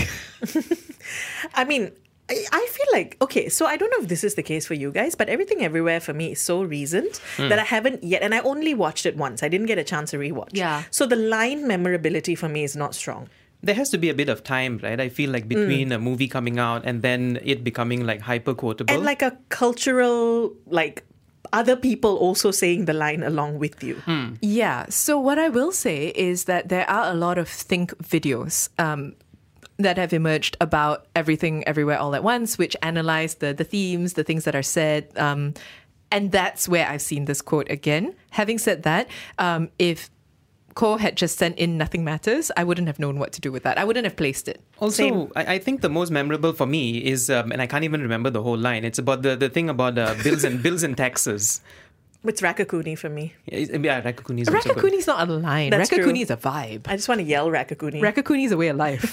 I mean... I I feel like, okay, so I don't know if this is the case for you guys, but Everything Everywhere for me is so recent Mm. that I haven't yet, and I only watched it once. I didn't get a chance to rewatch. Yeah. So the line memorability for me is not strong. There has to be a bit of time, right? I feel like between Mm. a movie coming out and then it becoming like hyper quotable. And like a cultural, like, other people also saying the line along with you. Hmm. Yeah. So what I will say is that there are a lot of think videos um, that have emerged about Everything, Everywhere, All at Once, which analyze the the themes, the things that are said. Um, and that's where I've seen this quote again. Having said that, um, if Ko had just sent in Nothing Matters, I wouldn't have known what to do with that. I wouldn't have placed it. Also, I, I think the most memorable for me is, um, and I can't even remember the whole line. It's about the, the thing about uh, bills and bills and taxes. It's Rakakuni for me. Yeah, Rakakuni is also good. Rakakuni's not a line. That's Rakakuni true. is a vibe. I just want to yell Rakakuni. Rakakuni is a way of life.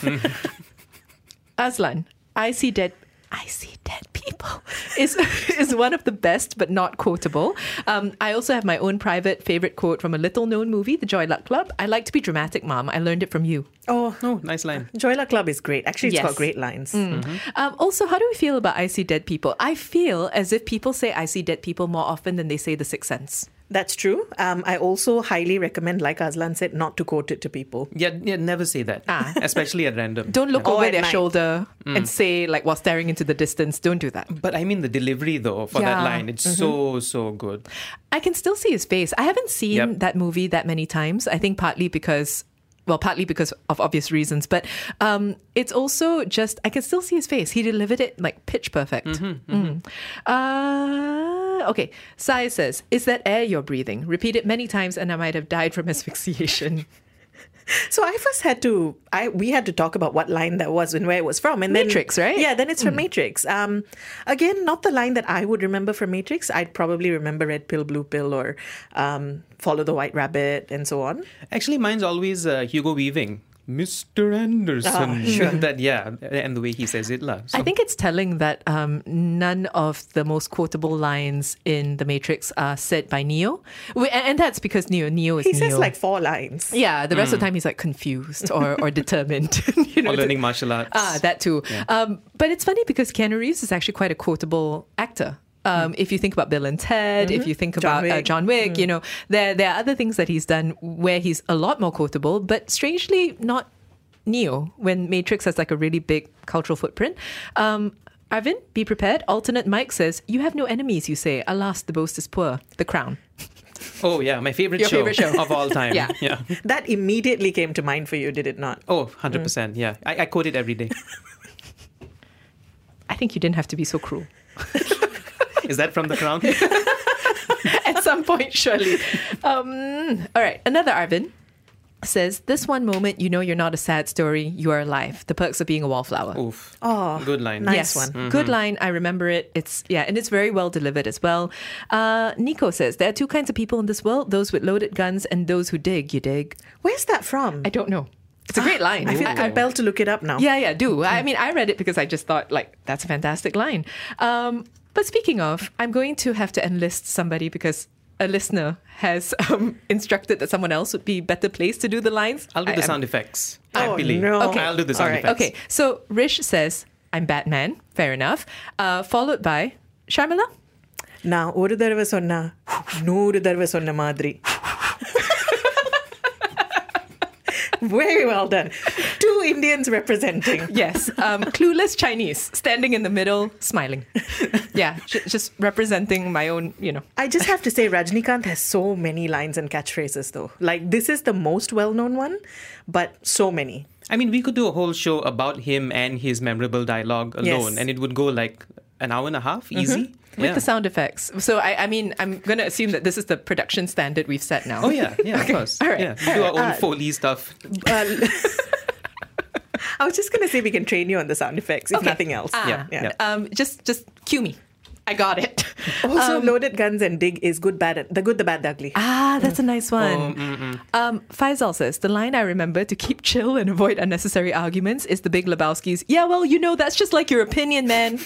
Aslan, I see dead. I see dead people is is one of the best, but not quotable. Um, I also have my own private favorite quote from a little-known movie, The Joy Luck Club. I like to be dramatic, Mom. I learned it from you. Oh, oh, nice line. Joy Luck Club is great. Actually, it's Yes. got great lines. Mm. Mm-hmm. Um, also, how do we feel about I see dead people? I feel as if people say I see dead people more often than they say The Sixth Sense. That's true. Um, I also highly recommend, like Aslan said, not to quote it to people. Yeah, yeah, never say that. Ah. Especially at random. Don't look Yeah. over at their night. shoulder Mm. and say, like, while staring into the distance. Don't do that. But I mean the delivery though for that Yeah. line. It's so, so good. I can still see his face. I haven't seen Yep. that movie that many times. I think partly because, well, partly because of obvious reasons, but um, it's also just, I can still see his face. He delivered it like pitch perfect. Mm-hmm, Mm. Uh, okay, Sai says, is that air you're breathing? Repeat it many times and I might have died from asphyxiation. So I first had to, I we had to talk about what line that was and where it was from. And Matrix, then, right? Yeah, then it's from Mm. Matrix. Um, again, not the line that I would remember from Matrix. I'd probably remember Red Pill, Blue Pill, or um, Follow the White Rabbit, and so on. Actually, mine's always uh, Hugo Weaving. Mister Anderson. Oh, sure. That, yeah, and the way he says it. La. So, I think it's telling that um, none of the most quotable lines in The Matrix are said by Neo. We- And and that's because Neo, Neo is He Neo. says like four lines. Yeah, the rest of Mm. the time he's like confused or, or determined. you know, or to- learning martial arts. Ah, that too. Yeah. Um, but it's funny because Keanu Reeves is actually quite a quotable actor. Um, If you think about Bill and Ted, if Mhm. you think John about uh, Wick. John Wick, Mm. you know, there there are other things that he's done where he's a lot more quotable, but strangely not Neo when Matrix has like a really big cultural footprint. Um, Arvin, be prepared. Alternate Mike says, "You have no enemies, you say. Alas, the boast is poor." The Crown. Oh, yeah, my favorite, Your show, favorite show. of all time. Yeah. yeah. That immediately came to mind for you, did it not? Oh, one hundred percent. Mm. Yeah. I, I quote it every day. I think you didn't have to be so cruel. Is that from The Crown? At some point, surely. Um, all right, another Arvin says, "This one moment, you know you're not a sad story, you are alive. The perks of being a wallflower." Oof. Oh, Good line. nice yes, one. good line. I remember it. It's yeah, and it's very well delivered as well. Uh, Nico says, "There are two kinds of people in this world: those with loaded guns and those who dig." You dig? Where's that from? I don't know. It's a great line. I feel I- I- compelled to look it up now. Yeah, yeah, do. I mean, I read it because I just thought, like, that's a fantastic line. Um, but speaking of, I'm going to have to enlist somebody because a listener has um, instructed that someone else would be better placed to do the lines. I'll do I the am- sound effects. Oh, Happily. no. Okay. I'll do the All sound right. effects. Okay, so Rish says, "I'm Batman." Fair enough. Uh, followed by Sharmila. நான் ஒரு தடவை சொன்னா நூறு தடவை சொன்ன மாதிரி. Very well done. Two Indians representing. Yes, um, clueless Chinese standing in the middle, smiling. Yeah, j- just representing my own, you know. I just have to say, Rajnikant has so many lines and catchphrases, though. Like, this is the most well-known one, but so many. I mean, we could do a whole show about him and his memorable dialogue alone, Yes. and it would go like an hour and a half, easy. With Yeah. the sound effects. So, I, I mean, I'm going to assume that this is the production standard we've set now. Oh, yeah, yeah, of course. All right. Yeah, we do our own Uh, Foley stuff. Uh, I was just going to say we can train you on the sound effects, if Okay. nothing else. Ah, Yeah, yeah. Um, just, just cue me. I got it. Also, Um, Loaded Guns and Dig is good, bad, and- the good, the bad, the ugly. Ah, that's a nice one. Oh, mm-mm. Um, Faisal says, "The line I remember to keep chill and avoid unnecessary arguments is the Big Lebowski's, 'Yeah, well, you know, that's just like your opinion, man.'"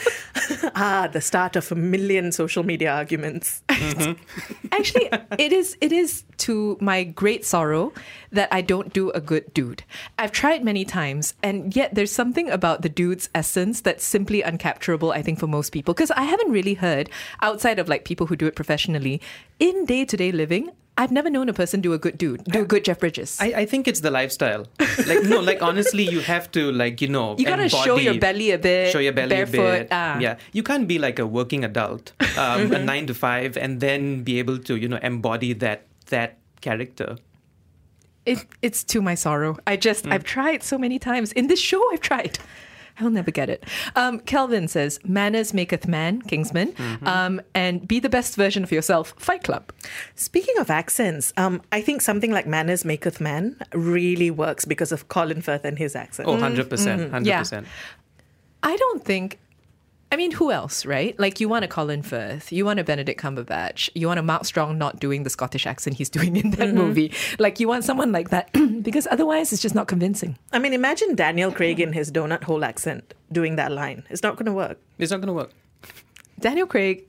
Ah, the start of a million social media arguments. Actually, it is it is to my great sorrow that I don't do a good dude. I've tried many times, and yet there's something about the dude's essence that's simply uncapturable, I think, for most people. Because I haven't really heard, outside of like people who do it professionally, in day-to-day living, I've never known a person do a good dude, do a good Jeff Bridges. I, I think it's the lifestyle. Like, no, like, honestly, you have to, like, you know, You gotta show embody- your belly a bit, Show your belly barefoot, a bit. ah. Yeah. You can't be like a working adult, um, a nine to five, and then be able to, you know, embody that that character. It, it's to my sorrow. I just, Mm. I've tried so many times. In this show, I've tried. I'll never get it. Um, Kelvin says, "Manners maketh man," Kingsman, Mm-hmm. um, and be the best version of yourself, Fight Club. Speaking of accents, um, I think something like Manners Maketh Man really works because of Colin Firth and his accent. Oh, one hundred percent. one hundred percent. I don't think, I mean, who else, right? Like, you want a Colin Firth, you want a Benedict Cumberbatch, you want a Mark Strong not doing the Scottish accent he's doing in that movie. Like, you want someone like that because otherwise it's just not convincing. I mean, imagine Daniel Craig in his donut hole accent doing that line. It's not going to work. It's not going to work. Daniel Craig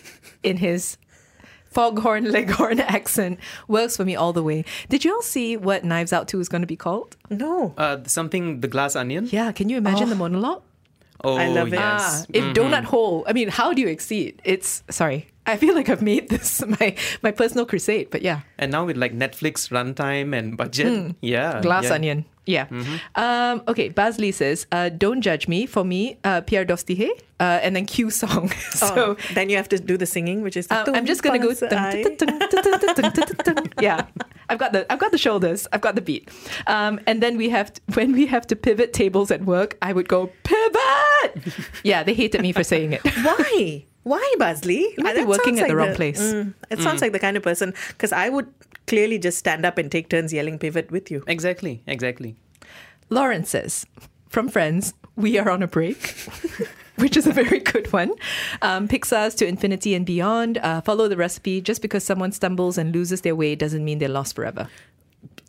in his foghorn leghorn accent works for me all the way. Did you all see what Knives Out two is going to be called? No. Uh, something, the glass onion? Yeah, can you imagine the monologue? Oh, I love it. Ah, yes. if Mhm. donut hole, I mean, how do you exceed? It's, sorry, I feel like I've made this my, my personal crusade, but yeah. And now with like Netflix runtime and budget, Mm. yeah. Glass yeah. onion. Yeah. Mhm. Um, okay, Basley says, uh, "Don't judge me. For me, uh, Pierre Dostier," uh, and then cue song. so Oh, then you have to do the singing, which is. uh, I'm just gonna go. Tum, dun, dun, dun, dun, dun, dun, dun, dun, dun. Yeah, I've got the I've got the shoulders. I've got the beat. Um, and then we have to, when we have to pivot tables at work, I would go pivot. Yeah, they hated me for saying it. Why? Why, Basley? You might be That working sounds at the like wrong place. Mm, it sounds like the kind of person, because I would clearly just stand up and take turns yelling pivot with you. Exactly, exactly. Lauren says, from Friends, "We are on a break," which is a very good one. Um, Pixar's To Infinity and Beyond. Uh, follow the recipe. Just because someone stumbles and loses their way doesn't mean they're lost forever.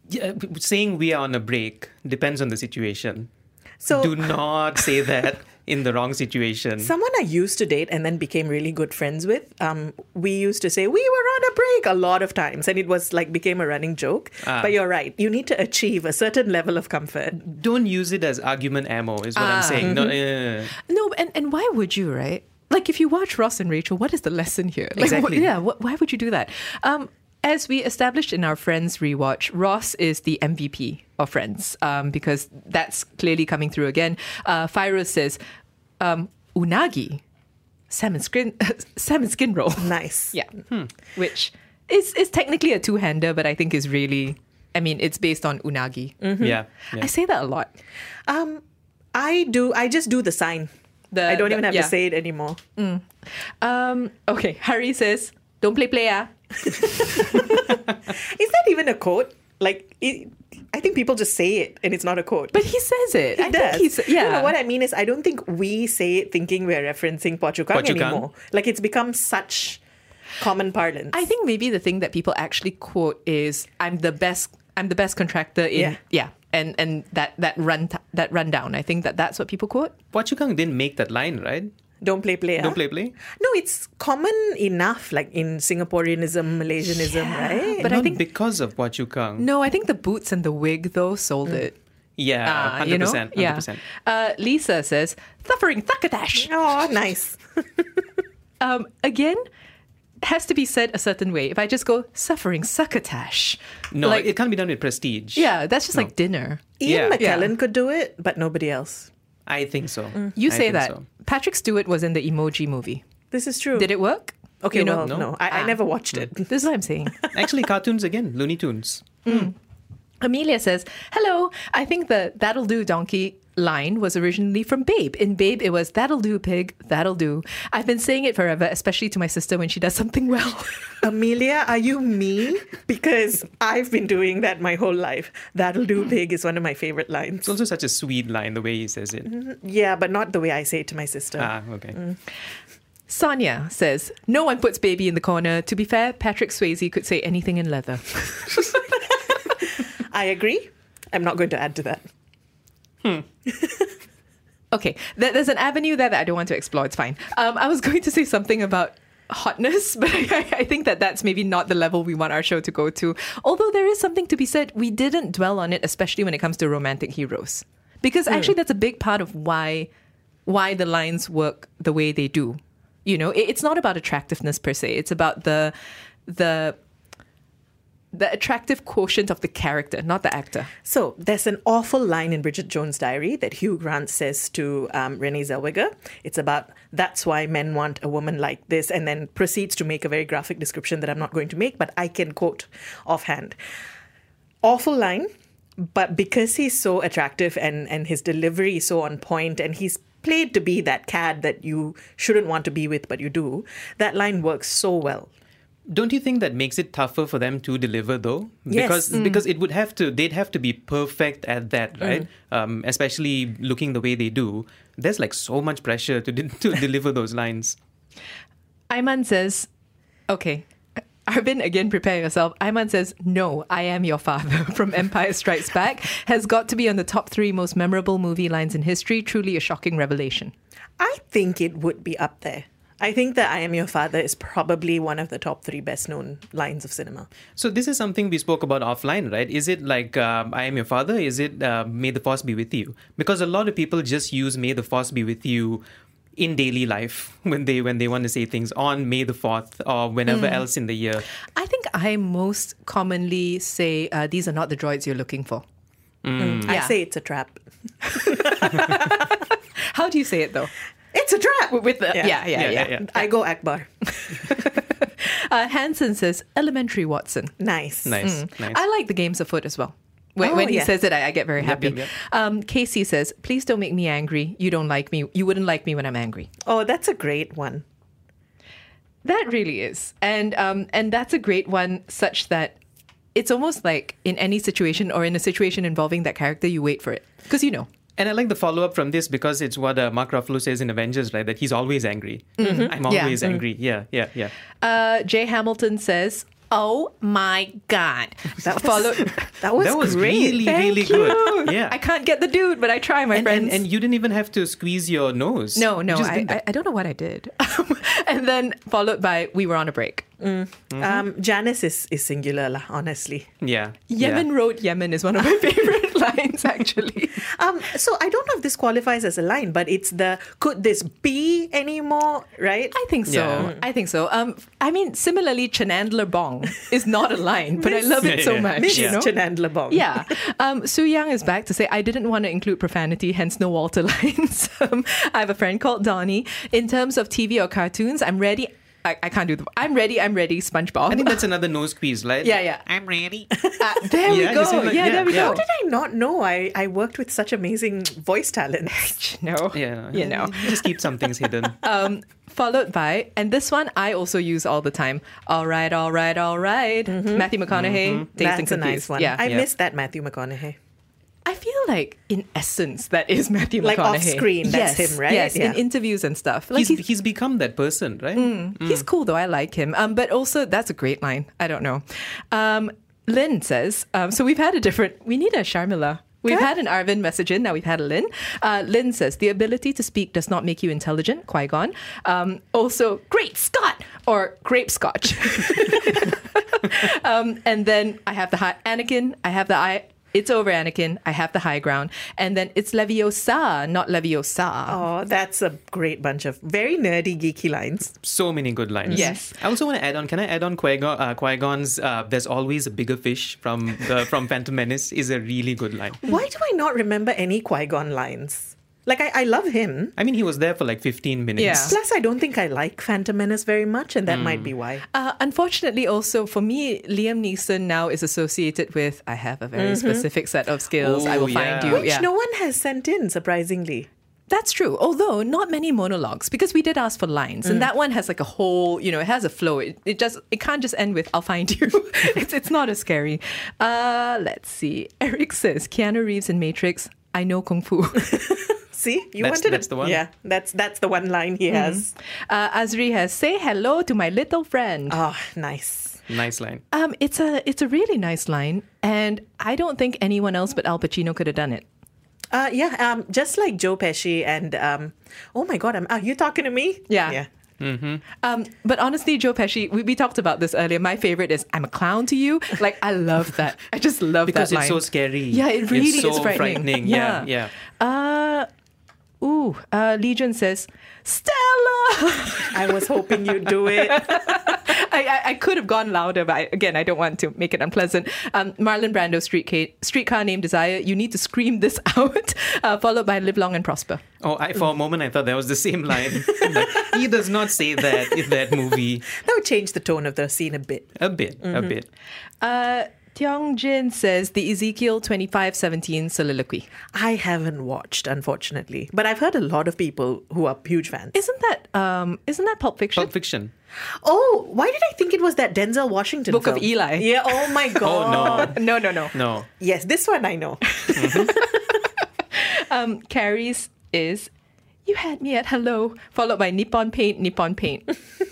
Yeah, saying we are on a break depends on the situation. So do not say that in the wrong situation. Someone I used to date and then became really good friends with, um, we used to say, we were on a break a lot of times. And it was like became a running joke. Ah. But you're right. You need to achieve a certain level of comfort. Don't use it as argument ammo is what ah. I'm saying. Mm-hmm. No, uh, no and, and why would you, right? Like if you watch Ross and Rachel, what is the lesson here? Like, exactly. Wh- yeah, wh- why would you do that? Um, As we established in our Friends rewatch, Ross is the M V P of Friends um, because that's clearly coming through again. Uh, Fairuz says, um, unagi, salmon skin, salmon skin roll. Nice. Yeah. Hmm. Which is, is technically a two-hander, but I think is really, I mean, it's based on unagi. Mm-hmm. Yeah, yeah. I say that a lot. Um, I do. I just do the sign. The, I don't the, even have yeah. to say it anymore. Mm. Um, okay. Harry says, don't play play, ah. Is that even a quote? Like, it, I think people just say it and it's not a quote. But he says it. He I does. Think he's, yeah. No, no, what I mean is, I don't think we say it thinking we're referencing Phua Chu Kang anymore. Like, it's become such common parlance. I think maybe the thing that people actually quote is, "I'm the best. I'm the best contractor in." Yeah. yeah. And and that that run that rundown. I think that that's what people quote. Phua Chu Kang didn't make that line, right? Don't play play. Don't huh? play play. No, it's common enough, like in Singaporeanism, Malaysianism, yeah, right? But Not I think because of Phua Chu Kang. No, I think the boots and the wig though sold mm. it. Yeah, uh, hundred percent. You know? Hundred percent. Uh, Lisa says, "Suffering Thakatash." Oh, nice. um, again, has to be said a certain way. If I just go suffering succotash, no, like, it can't be done with prestige. Yeah, that's just no. like dinner. Ian yeah. McKellen yeah. could do it, but nobody else. I think so. Mm. You say that. So. Patrick Stewart was in the Emoji Movie. This is true. Did it work? Okay, you well, know? no. no. I, ah. I never watched it. This is what I'm saying. Actually, cartoons again, Looney Tunes. Mm. Amelia says, hello, I think the that'll do donkey line was originally from Babe. In Babe, it was that'll do pig, that'll do. I've been saying it forever, especially to my sister when she does something well. Amelia, are you me? Because I've been doing that my whole life. That'll do pig is one of my favorite lines. It's also such a sweet line, the way he says it. Mm-hmm. Yeah, but not the way I say it to my sister. Ah, okay. Mm. Sonia says, no one puts baby in the corner. To be fair, Patrick Swayze could say anything in leather. I agree. I'm not going to add to that. Hmm. Okay, there's an avenue there that I don't want to explore. It's fine. Um, I was going to say something about hotness, but I, I think that that's maybe not the level we want our show to go to. Although there is something to be said, we didn't dwell on it, especially when it comes to romantic heroes. Because actually that's a big part of why why the lines work the way they do. You know, it, it's not about attractiveness per se. It's about the the the attractive quotient of the character, not the actor. So there's an awful line in Bridget Jones' Diary that Hugh Grant says to um, Renee Zellweger. It's about, that's why men want a woman like this, and then proceeds to make a very graphic description that I'm not going to make, but I can quote offhand. Awful line, but because he's so attractive and, and his delivery is so on point, and he's played to be that cad that you shouldn't want to be with, but you do, that line works so well. Don't you think that makes it tougher for them to deliver, though? Yes. Because mm. because it would have to, they'd have to be perfect at that, right? Mm. Um, especially looking the way they do. There's like so much pressure to de- to deliver those lines. Ayman says, okay, Arvin, again, prepare yourself. Ayman says, no, I Am Your Father from Empire Strikes Back has got to be on the top three most memorable movie lines in history. Truly a shocking revelation. I think it would be up there. I think that I Am Your Father is probably one of the top three best known lines of cinema. So this is something we spoke about offline, right? Is it like uh, I Am Your Father? Is it uh, May the Force be with you? Because a lot of people just use May the Force be with you in daily life when they when they want to say things on May the fourth or whenever mm. else in the year. I think I most commonly say uh, these are not the droids you're looking for. Mm. Mm. I yeah. say it's a trap. How do you say it though? It's a trap! With the, yeah. Yeah, yeah, yeah, yeah, yeah. I go Akbar. uh, Hanson says, Elementary Watson. Nice. Nice, mm. nice. I like the games afoot as well. When, oh, when he yeah. says it, I, I get very happy. Yep, yep, yep. Um, Casey says, please don't make me angry. You don't like me. You wouldn't like me when I'm angry. Oh, that's a great one. That really is. And um, and that's a great one such that it's almost like in any situation or in a situation involving that character, you wait for it. Because you know. And I like the follow-up from this because it's what uh, Mark Ruffalo says in Avengers, right? That he's always angry. Mm-hmm. I'm always yeah. angry. Yeah, yeah, yeah. Uh, Jay Hamilton says, Oh my God. That was, Followed. that was, That was great. really, Thank really you. good. Yeah. I can't get the dude, but I try, my and, friends. and, and you didn't even have to squeeze your nose. no, no, You just I, did that. I, I don't know what I did. And then followed by, we were on a break. Mm. Um, Janice is, is singular, lah, honestly. Yeah. Yemen yeah. Road, Yemen is one of my favorite lines, actually. Um, so I don't know if this qualifies as a line, but it's the could this be anymore, right? I think so. Yeah. I think so. Um, I mean, similarly, Chenandler Bong is not a line, but I Miss- love it so Yeah. much. Miss You know? Chenandler Bong. Yeah. Um, Su Yang is back to say, I didn't want to include profanity, hence no Walter lines. um, I have a friend called Donnie. In terms of T V or cartoons, I'm ready. I, I can't do the. I'm ready. I'm ready. SpongeBob. I think that's another nose squeeze, right? yeah, yeah. I'm ready. Uh, there we Yeah, go. you seem like- yeah, yeah, there we yeah. How go. did I not know I, I worked with such amazing voice talent? No. Yeah. You know. You just keep some things hidden. Um, followed by, and this one I also use all the time. All right, all right, all right. Matthew McConaughey, Dazed and That's a Confused. nice one. Yeah. I Yeah. missed that Matthew McConaughey. I feel like, in essence, that is Matthew Like McConaughey. off-screen, that's yes, him, right? Yes, Yeah. in interviews and stuff. Like he's, he's, he's become that person, right? he's cool though. I like him. Um, but also that's a great line. I don't know. Um, Lynn says. Um, so we've had a different. We need a Sharmila. We've had an Arvind message in, now we've had a Lynn. Uh, Lynn says, the ability to speak does not make you intelligent, Qui-Gon. Um, also, great Scott, or grape scotch. um, and then I have the high, Anakin, I have the I, it's over Anakin, I have the high ground. And then it's Leviosa, not Leviosa. Oh, that's a great bunch of very nerdy, geeky lines. So many good lines. Yes. I also want to add on. Can I add on Qui-Gon, uh, Qui-Gon's uh, "There's always a bigger fish" from the from Phantom Menace is a really good line. Why do I not remember any Qui-Gon lines? Like, I, I love him. I mean, he was there for like fifteen minutes. Yeah. Plus, I don't think I like Phantom Menace very much, and that might be why. Uh, unfortunately, also for me, Liam Neeson now is associated with I have a very specific set of skills. I Oh, will find yeah. you. Which yeah. no one has sent in, surprisingly. That's true. Although not many monologues, because we did ask for lines, and that one has like a whole, you know, it has a flow. It, it just it can't just end with "I'll find you." it's it's not as scary. Uh, let's see. Eric says Keanu Reeves in Matrix. I know kung fu. See, you That's- wanted that's it. the one. Yeah, that's that's the one line he has. Uh, Azri has say hello to my little friend. Oh, nice. Nice line. Um, it's a it's a really nice line, and I don't think anyone else but Al Pacino could have done it. Uh, yeah, um, just like Joe Pesci and um, oh my God, I'm, are you talking to me? Yeah. yeah. Um, but honestly, Joe Pesci, we, we talked about this earlier. My favorite is "I'm a clown to you." Like I love that. I just love Because that it's line. so scary. Yeah, it really it's so is frightening. Yeah, yeah. Uh, ooh, uh, Legion says Stella. I was hoping you'd do it. I, I, I could have gone louder, but I, again, I don't want to make it unpleasant. Um, Marlon Brando, street ca- streetcar named Desire. You need to scream this out, uh, followed by Live Long and Prosper. Oh, I, for a moment I thought that was the same line. Like, he does not say that in that movie. That would change the tone of the scene a bit. A bit, a bit. Uh, Tiong Jin says the Ezekiel twenty-five seventeen soliloquy. I haven't watched, unfortunately, but I've heard a lot of people who are huge fans. Isn't that um? Isn't that Pulp Fiction? Pulp Fiction. Oh, why did I think it was that Denzel Washington Book film? of Eli. Yeah. Oh my God. no, no, no. No. Yes, this one I know. Um, Carrie's is you had me at hello, followed by Nippon Paint, Nippon Paint.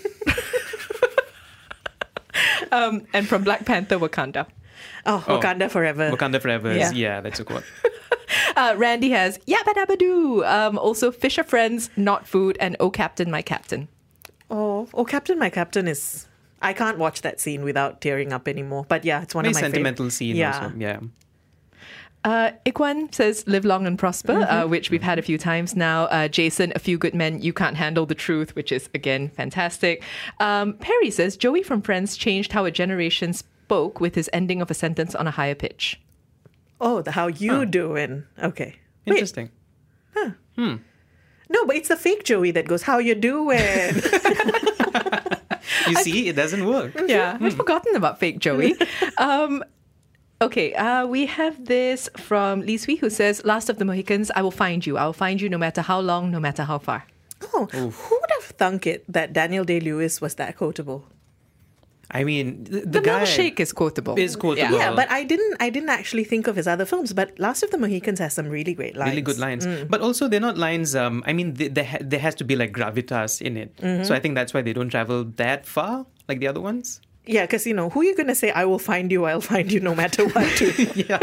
um, and from Black Panther, Wakanda. Oh, Wakanda Forever. Wakanda Forever. is- Yeah. Yeah, that's a quote. Uh, Randy has Yabba Dabba Doo. Um, also, Fisher Friends, Not Food, and Oh Captain, My Captain. Oh, oh, Captain, My Captain is. I can't watch that scene without tearing up anymore. But yeah, it's one Very of my sentimental favorite. scene Yeah. also. Yeah. Uh, Ikwan says Live Long and Prosper, uh, which we've had a few times now. Uh, Jason, A Few Good Men, You Can't Handle the Truth, which is, again, fantastic. Um, Perry says Joey from Friends changed how a generation spoke with his ending of a sentence on a higher pitch. Oh, the how you Huh. doing? Okay. Wait, Interesting. no, but it's the fake Joey that goes, "How you doing?" You see, it doesn't work. Yeah, I'd forgotten about fake Joey. um, okay, uh, we have this from Lee Sui who says, Last of the Mohicans, I will find you. I will find you no matter how long, no matter how far. Oh, who would have thunk it that Daniel Day-Lewis was that quotable? I mean, the, the, The, guy milkshake is quotable. is quotable. Yeah, but I didn't. I didn't actually think of his other films. But Last of the Mohicans has some really great lines. Really good lines. But also, they're not lines. Um, I mean, they, they ha- there has to be like gravitas in it. So I think that's why they don't travel that far like the other ones. Yeah, because, you know, who are you going to say, I will find you, I'll find you no matter what to? yeah.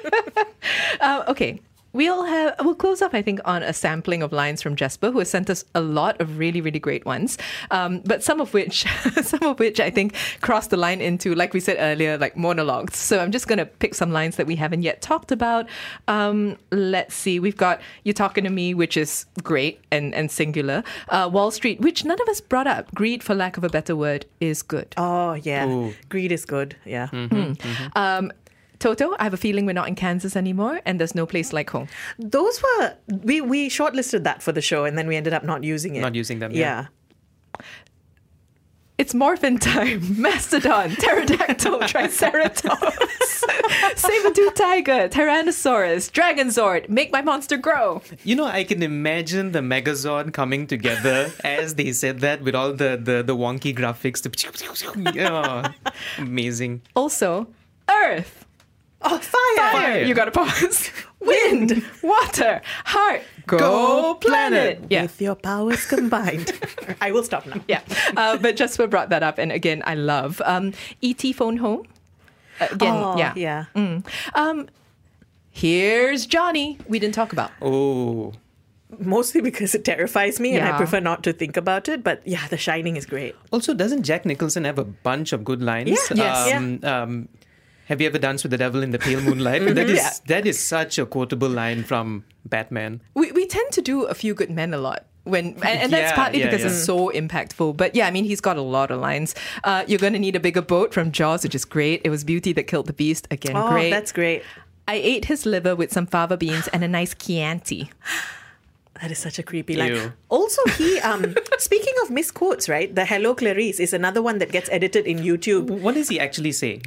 uh, okay. We'll have we'll close off, I think, on a sampling of lines from Jesper, who has sent us a lot of really, really great ones. Um, but some of which, some of which I think cross the line into, like we said earlier, like monologues. So I'm just going to pick some lines that we haven't yet talked about. Um, let's see. We've got "You're Talking to Me," which is great and and singular. Uh, Wall Street, which none of us brought up. Greed, for lack of a better word, is good. Oh yeah, Ooh. Greed is good. Yeah. Mm-hmm, Mm. mm-hmm. Um, Toto, I have a feeling we're not in Kansas anymore, and there's no place like home. Those were we we shortlisted that for the show, and then we ended up not using it. Not using them. Yeah. yeah. It's morphin time. Mastodon, pterodactyl, triceratops, saber-tooth tiger, tyrannosaurus, dragonzord. Make my monster grow. You know, I can imagine the Megazord coming together as they said that with all the the, the wonky graphics. Oh, amazing. Also, Earth. Oh, fire! Fire. You gotta pause. Wind, water, heart, go, Go planet. planet. Yeah. With your powers combined. I will stop now. Yeah. Uh, but Jesper brought that up. And again, I love um, E T Phone Home. Uh, again, Oh, yeah. yeah. Mm. Um, here's Johnny. We didn't talk about. Oh. Mostly because it terrifies me and I Yeah. prefer not to think about it. But yeah, The Shining is great. Also, doesn't Jack Nicholson have a bunch of good lines? Yeah. Yes. Um, um, have you ever danced with the devil in the pale moonlight? That is Yeah. that is such a quotable line from Batman. We we tend to do A Few Good Men a lot. When and, and that's Yeah, partly yeah, because yeah. it's so impactful. But yeah, I mean, he's got a lot of lines. Uh, You're Gonna Need a Bigger Boat from Jaws, which is great. It was Beauty That Killed the Beast. Again, Oh, great. that's great. I ate his liver with some fava beans and a nice Chianti. That is such a creepy line. Ew. Also, he, um, speaking of misquotes, right? The Hello Clarice is another one that gets edited in YouTube. What does he actually say?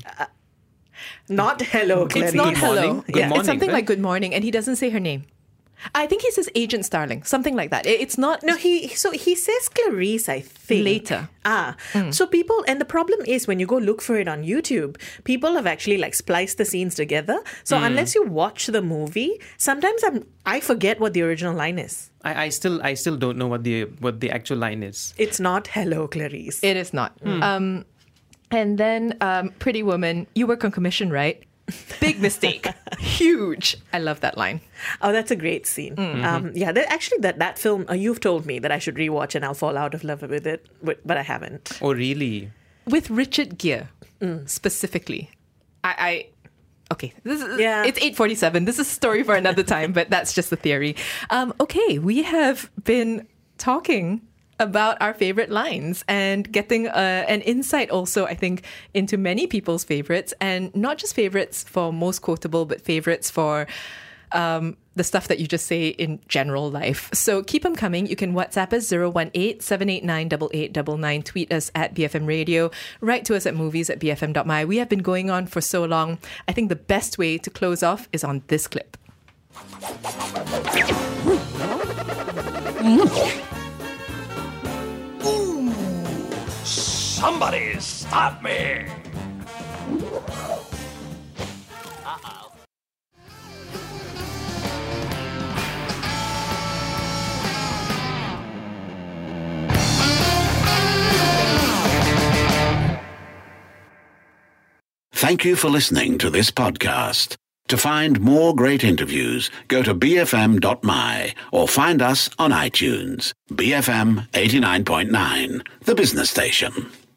Not Hello It's Clarice. not Good hello. morning? Good yeah, morning, it's something right? like good morning, and he doesn't say her name. I think he says Agent Starling, something like that. It- It's not No, he so he says Clarice, I think. Later. Ah. So people, and the problem is when you go look for it on YouTube, people have actually like spliced the scenes together. So unless you watch the movie, sometimes I'm I forget what the original line is. I, I still I still don't know what the what the actual line is. It's not Hello Clarice. It is not. Um, and then um, Pretty Woman, you work on commission, right? Big mistake. Huge. I love that line. Oh, that's a great scene. Um, yeah, that, actually, that that film, uh, you've told me that I should rewatch and I'll fall out of love with it, but, but I haven't. Oh, really? With Richard Gere, specifically. I, I okay, this is, Yeah. it's eight forty-seven. This is a story for another time, but that's just the theory. Um, okay, we have been talking about our favorite lines and getting uh, an insight also, I think, into many people's favorites, and not just favorites for most quotable, but favorites for um, the stuff that you just say in general life. So keep them coming. You can WhatsApp us zero one eight, seven eight nine, eight eight nine nine, tweet us at B F M Radio, write to us at movies at b f m dot m y. We have been going on for so long. I think the best way to close off is on this clip. Somebody stop me! Thank you for listening to this podcast. To find more great interviews, go to b f m dot m y or find us on iTunes. B F M eighty-nine point nine, the business station.